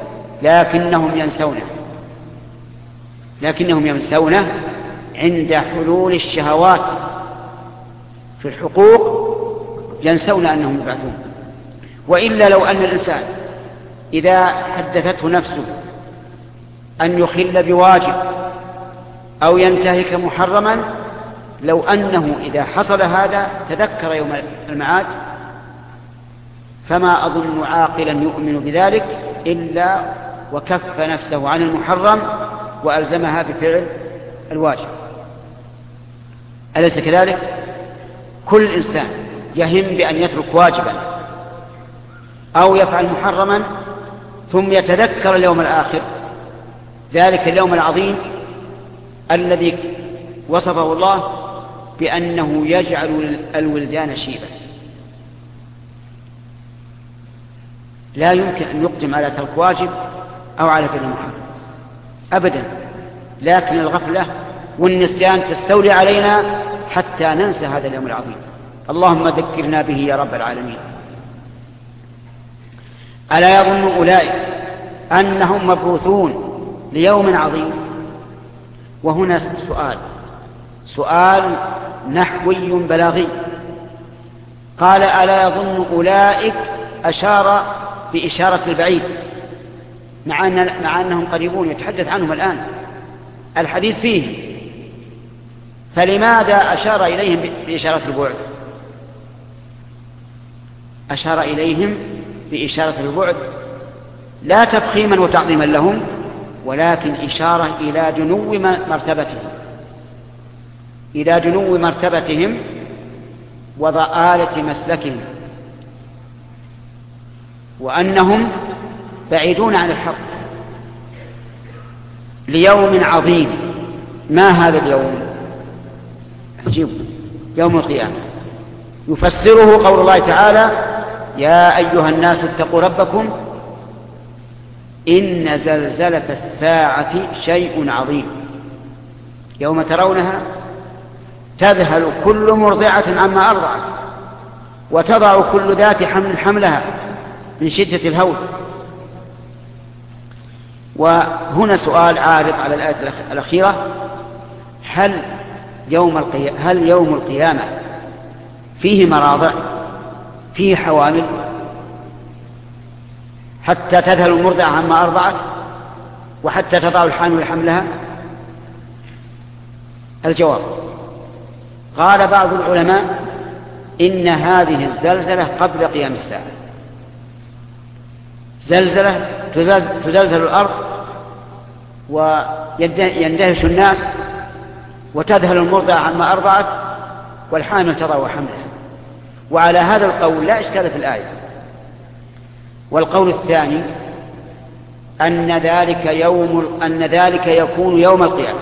لكنهم ينسونه عند حلول الشهوات في الحقوق، ينسون أنهم يبعثون. وإلا لو أن الإنسان إذا حدثته نفسه أن يخل بواجب أو ينتهك محرما، لو أنه إذا حصل هذا تذكر يوم المعاد، فما أظن عاقلا يؤمن بذلك إلا وكف نفسه عن المحرم وألزمها بفعل الواجب. أليس كذلك؟ كل إنسان يهم بأن يترك واجبا أو يفعل محرما ثم يتذكر اليوم الآخر، ذلك اليوم العظيم الذي وصفه الله بأنه يجعل الولدان شيبا. لا يمكن أن يقدم على ترك واجب أو على فعل محرم أبدا، لكن الغفلة والنسيان تستولي علينا حتى ننسى هذا اليوم العظيم. اللهم ذكرنا به يا رب العالمين. ألا يظن أولئك أنهم مبعوثون ليوم عظيم؟ وهنا سؤال: سؤال نحوي بلاغي. قال ألا يظن أولئك، أشار بإشارة البعيد مع أنهم قريبون يتحدث عنهم الآن الحديث فيه، فلماذا أشار إليهم بإشارة البعد؟ أشار إليهم بإشارة البعد لا تفخيما وتعظيما لهم، ولكن إشارة إلى دنو مرتبتهم، إلى دنو مرتبتهم وضآلة مسلكهم، وأنهم بعيدون عن الحق ليوم عظيم. ما هذا اليوم؟ عجيب، يوم القيامة. يفسره قول الله تعالى: يا أيها الناس اتقوا ربكم إن زلزلة الساعة شيء عظيم يوم ترونها تذهل كل مرضعة عما أرضعت وتضع كل ذات حمل حملها من شدة الهول. وهنا سؤال عارض على الآية الأخيرة: هل يوم القيامة فيه مراضع، فيه حوامل حتى تذهل المرضعة عما أرضعت وحتى تضع الحامل حملها؟ الجواب: قال بعض العلماء إن هذه الزلزلة قبل قيام الساعة، زلزلة تزلزل الأرض ويندهش الناس وتذهل المرضعة عما أرضعت والحامل تضع حملها. وعلى هذا القول لا إشكال في الآية. والقول الثاني أن ذلك يكون يوم القيامة،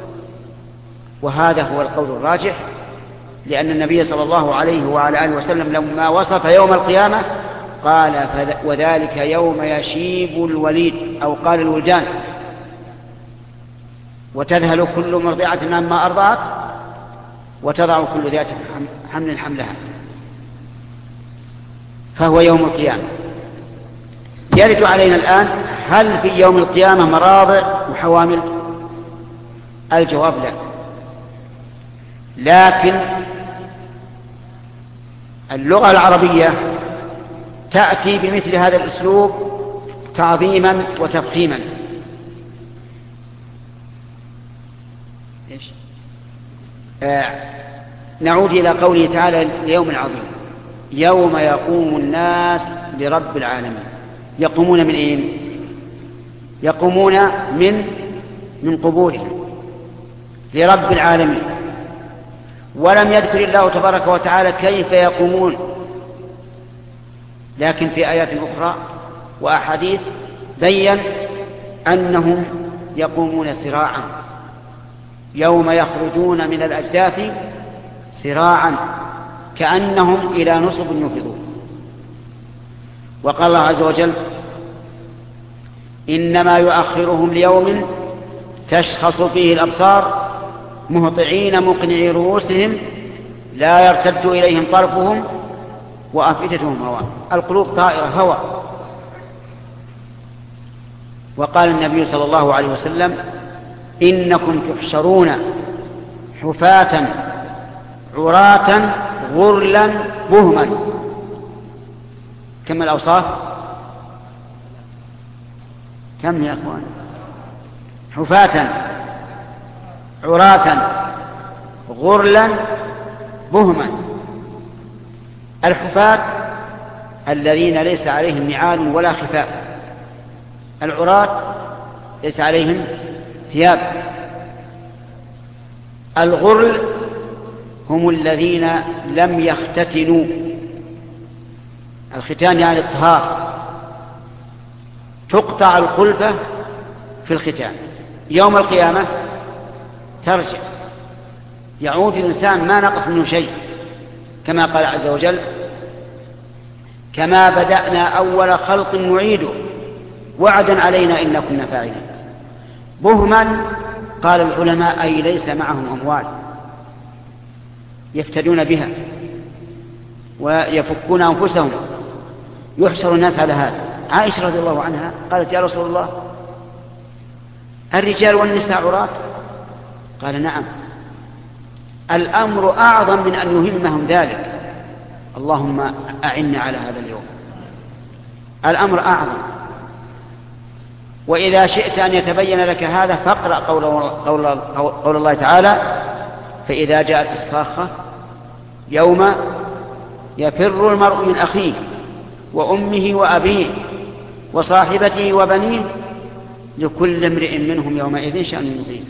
وهذا هو القول الراجح، لأن النبي صلى الله عليه وعلى آله وسلم لما وصف يوم القيامة قال: وذلك يوم يشيب الوليد، أو قال الولدان، وتذهل كل مرضعة عما أرضعت وتضع كل ذات حمل حملها، فهو يوم القيامة. يرد علينا الآن: هل في يوم القيامة مراضع وحوامل؟ الجواب لا، لكن اللغة العربية تأتي بمثل هذا الأسلوب تعظيما وتفخيما. نعود إلى قوله تعالى: اليوم العظيم يوم يقوم الناس لرب العالمين. يقومون من إيه؟ يقومون من قبورهم لرب العالمين. ولم يذكر الله تبارك وتعالى كيف يقومون، لكن في آيات أخرى وأحاديث بين أنهم يقومون سراعا، يوم يخرجون من الأجداث سراعا كأنهم إلى نصب يوفضون. وقال الله عز وجل: إنما يؤخرهم ليوم تشخص فيه الأبصار مهطعين مقنعي رؤوسهم لا يرتد إليهم طرفهم وأفئدتهم هواء. القلوب طائرة هواء. وقال النبي صلى الله عليه وسلم: إنكم تحشرون حفاة عراة غرلا بهما. كم الأوصاف؟ كم يا أخوان؟ حفاة عراة غرلا بهما. الحفاة الذين ليس عليهم نعال ولا خفاف، العراة ليس عليهم ثياب. الغرل هم الذين لم يختتنوا. الختان يعني الطهار، تقطع الخلفة في الختان. يوم القيامة ترجع، يعود الإنسان ما نقص منه شيء، كما قال عز وجل: كما بدأنا أول خلق نعيده وعدا علينا إنا كنا فاعلين. بهما قال العلماء أي ليس معهم أموال يفتدون بها ويفكون أنفسهم. يحشر الناس على هذا. عائشة رضي الله عنها قالت: يا رسول الله، الرجال والنساء عراة؟ قال: نعم، الأمر أعظم من أن يهمهم ذلك. اللهم أعنا على هذا اليوم. الأمر أعظم. وإذا شئت أن يتبين لك هذا فاقرأ قول الله تعالى: فإذا جاءت الصاخة يوم يفر المرء من أخيه وأمه وأبيه وصاحبته وبنيه لكل امرئ منهم يومئذ شأن يغنيه.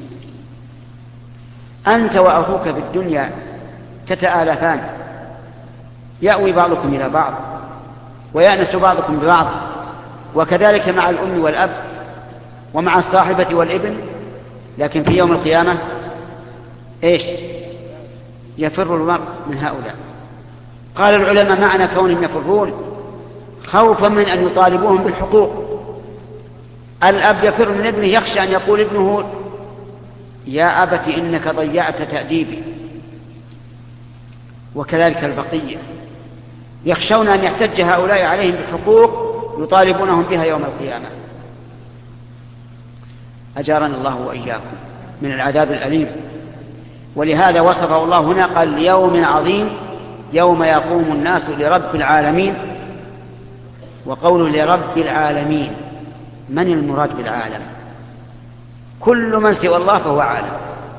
أنت وأخوك في الدنيا تتآلفان، يأوي بعضكم إلى بعض ويأنس بعضكم ببعض، وكذلك مع الأم والأب ومع الصاحبة والابن. لكن في يوم القيامة إيش؟ يفر المرء من هؤلاء. قال العلماء معنى كونهم يفرون خوفا من أن يطالبوهم بالحقوق. الأب يفر من ابنه، يخشى أن يقول ابنه: يا أبت إنك ضيعت تأديبي. وكذلك البقية يخشون أن يحتج هؤلاء عليهم بحقوق يطالبونهم بها يوم القيامة. أجارنا الله وإياكم من العذاب الأليم. ولهذا وصفه الله هنا، قال: ليوم عظيم يوم يقوم الناس لرب العالمين. وقول لرب العالمين، من المراد بالعالم؟ كل من سوى الله فهو عالم.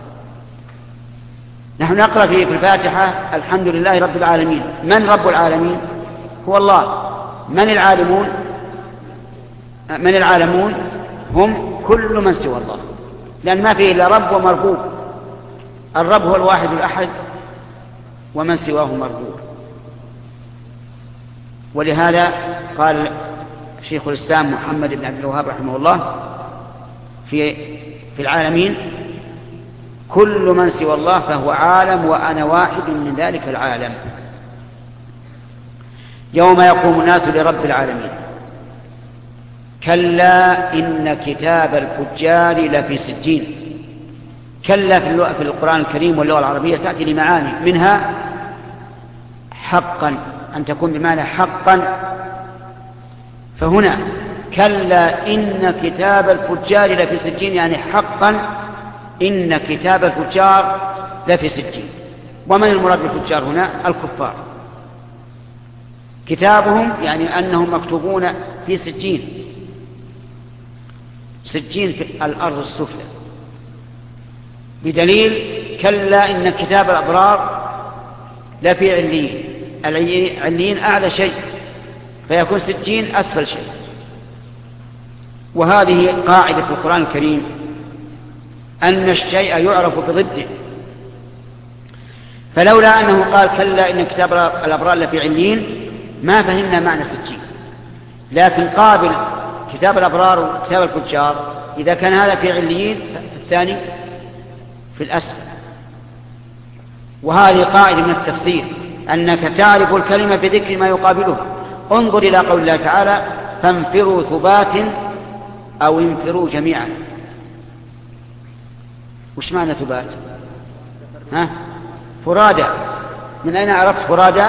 نحن نقرأ في الفاتحة: الحمد لله رب العالمين. من رب العالمين؟ هو الله. من العالمون؟ من العالمون هم كل من سوى الله، لأن ما فيه إلا رب ومربوب. الرب هو الواحد الأحد، ومن سواه مربوب. ولهذا قال شيخ الإسلام محمد بن عبد الوهاب رحمه الله في العالمين: كل من سوى الله فهو عالم، وأنا واحد من ذلك العالم. يوم يقوم الناس لرب العالمين. كلا إن كتاب الفجار لفي سجين. كلا في القرآن الكريم واللغة العربية تأتي لمعاني، منها حقا، أن تكون بمعنى حقا. فهنا كلا إن كتاب الفجار لفي سجين، يعني حقا إن كتاب الفجار لفي سجين. ومن المراد بالفجار هنا؟ الكفار. كتابهم يعني أنهم مكتوبون في سجين. سجين في الأرض السفلى، بدليل كلا إن كتاب الأبرار لفي عليين. عليين أعلى شيء، فيكون سجين أسفل شيء. وهذه قاعدة في القرآن الكريم، أن الشيء يعرف بضده. فلولا أنه قال كلا إن كتاب الأبرار لفي عليين ما فهمنا معنى سجين. لكن قابل كتاب الأبرار وكتاب الفجار، إذا كان هذا في عليين الثاني في الأسفل. وهذه قاعدة من التفسير، أنك تعرف الكلمة بذكر ما يقابله. انظر إلى قول الله تعالى: فانفروا ثبات أو انفروا جميعا. وش معنى ثبات؟ فرادى. من أين عرفت فرادى؟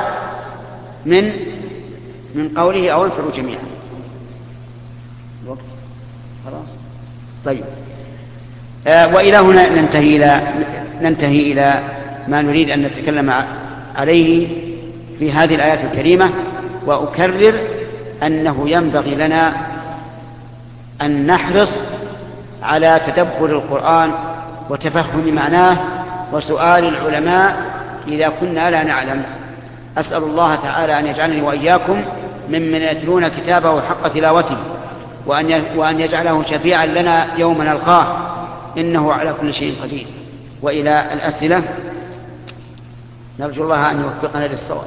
من قوله أو انفروا جميعا. الوقت خلاص. طيب، وإلى هنا ننتهي إلى ما نريد أن نتكلم عليه في هذه الآيات الكريمة. وأكرر أنه ينبغي لنا أن نحرص على تدبر القرآن وتفهم معناه وسؤال العلماء إذا كنا لا نعلم. أسأل الله تعالى أن يجعلني وإياكم ممن يتلون كتابه حق تلاوته، وأن يجعله شفيعا لنا يوم نلقاه، إنه على كل شيء قدير. وإلى الأسئلة، نرجو الله أن يوفقنا للصواب.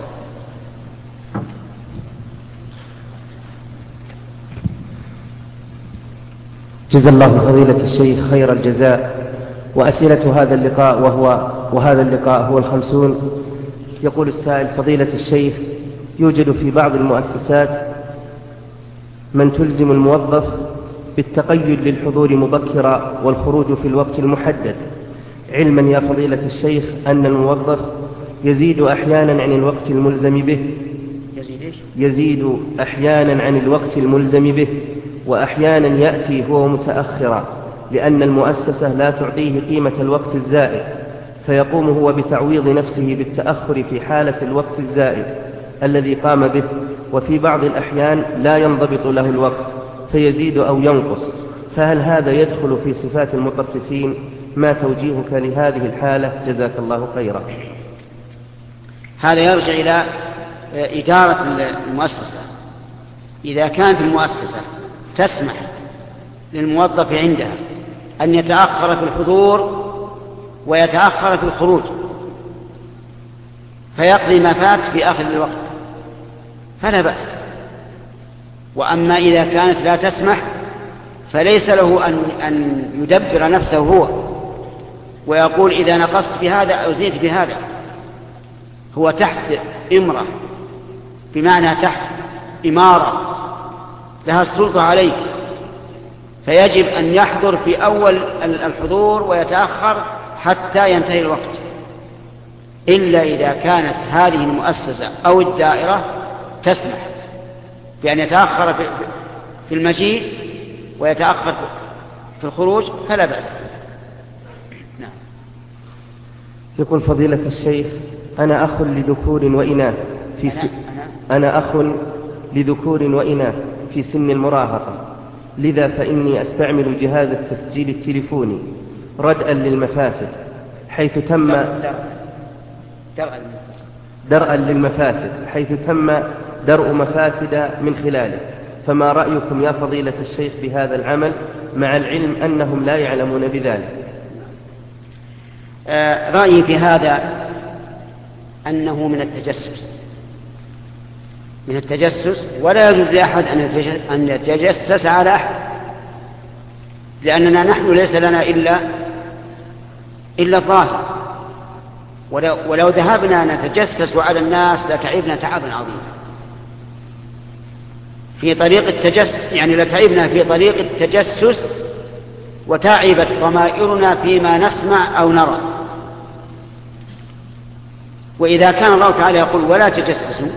جزا الله فضيلة الشيخ خير الجزاء. وأسئلة هذا اللقاء وهذا اللقاء هو 50. يقول السائل: فضيلة الشيخ، يوجد في بعض المؤسسات من تلزم الموظف بالتقيد للحضور مبكرا والخروج في الوقت المحدد، علما يا فضيلة الشيخ أن الموظف يزيد أحيانا عن الوقت الملزم به. يزيد أحيانا عن الوقت الملزم به، وأحيانا يأتي هو متأخرا لأن المؤسسة لا تعطيه قيمة الوقت الزائد، فيقوم هو بتعويض نفسه بالتأخر في حالة الوقت الزائد الذي قام به، وفي بعض الأحيان لا ينضبط له الوقت فيزيد أو ينقص، فهل هذا يدخل في صفات المطففين؟ ما توجيهك لهذه الحالة؟ جزاك الله خيرا. هذا يرجع إلى إدارة المؤسسة. إذا كانت المؤسسة تسمح للموظف عندها أن يتأخر في الحضور ويتأخر في الخروج فيقضي ما فات في آخر الوقت فلا بأس. وأما إذا كانت لا تسمح فليس له أن يدبر نفسه هو ويقول إذا نقصت في هذا أو زدت في هذا. هو تحت إمرة، بمعنى تحت إمارة لها السلطة عليه، فيجب أن يحضر في أول الحضور ويتأخر حتى ينتهي الوقت، إلا إذا كانت هذه المؤسسة أو الدائرة تسمح بأن يتأخر في المجيء ويتأخر في الخروج فلا بأس. نعم. يقول فضيلة الشيخ: أنا أخ لذكور وإناث أنا أخ لذكور وإناث في سن المراهقة، لذا فإني أستعمل جهاز التسجيل التليفوني ردءا للمفاسد، حيث تم درءا للمفاسد حيث تم درء مفاسد من خلاله، فما رأيكم يا فضيلة الشيخ بهذا العمل، مع العلم أنهم لا يعلمون بذلك؟ رأيي في هذا أنه من التجسس، ولا يجوز لأحد أن يتجسس على أحد، لأننا نحن ليس لنا إلا الظاهر، ولو ذهبنا نتجسس على الناس لتعبنا تعبا عظيما في طريق التجسس، يعني لتعبنا في طريق التجسس وتعبت ضمائرنا فيما نسمع أو نرى. وإذا كان الله تعالى يقول ولا تجسسوا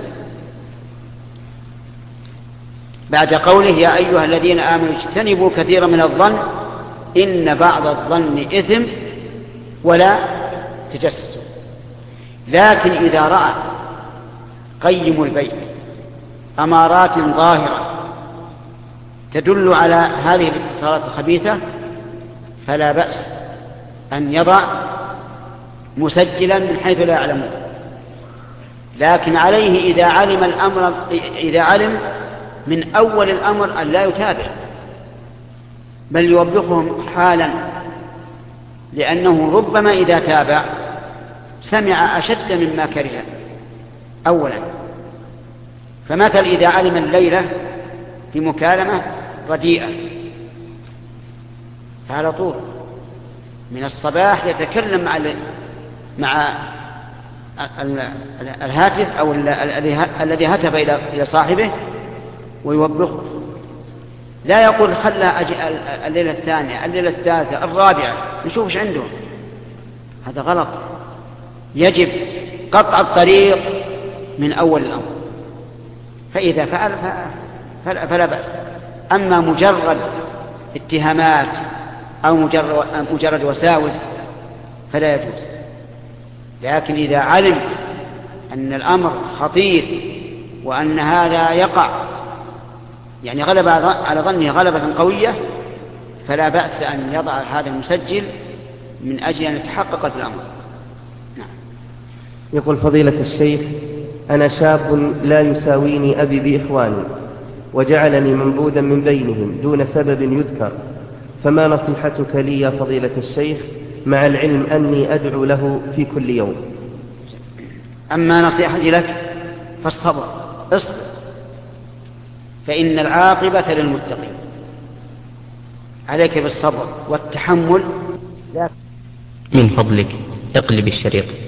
بعد قوله يا أيها الذين آمنوا اجتنبوا كثيرا من الظن إن بعض الظن إثم ولا تجسسوا، لكن إذا رأى قيم البيت أمارات ظاهرة تدل على هذه الاتصالات الخبيثة فلا بأس أن يضع مسجلا من حيث لا يعلمون، لكن عليه إذا علم من أول الأمر أن لا يتابع، بل يوبخهم حالا، لأنه ربما إذا تابع سمع أشد مما كره أولا. فمثل إذا علم الليلة في مكالمة رديئة فعلى طول من الصباح يتكلم مع الهاتف أو الذي هتف إلى صاحبه ويوبخه، لا يقول خلى أجي الليلة الثانية الليلة الثالثة الرابعة نشوفش عنده. هذا غلط، يجب قطع الطريق من أول الأمر، فإذا فعل فلا بأس. أما مجرد اتهامات أو مجرد وساوس فلا يجوز، لكن إذا علم أن الأمر خطير وأن هذا يقع يعني غلب على ظنه غلبة قوية فلا بأس أن يضع هذا المسجل من أجل أن يتحقق في الأمر. نعم. يقول فضيلة الشيخ: أنا شاب لا يساويني أبي بإخواني وجعلني منبوذا من بينهم دون سبب يذكر، فما نصيحتك لي يا فضيلة الشيخ، مع العلم أني أدعو له في كل يوم؟ أما نصيحتي لك فالصبر، اصبر، فإن العاقبة للمتقين. عليك بالصبر والتحمل. من فضلك اقلب الشريط.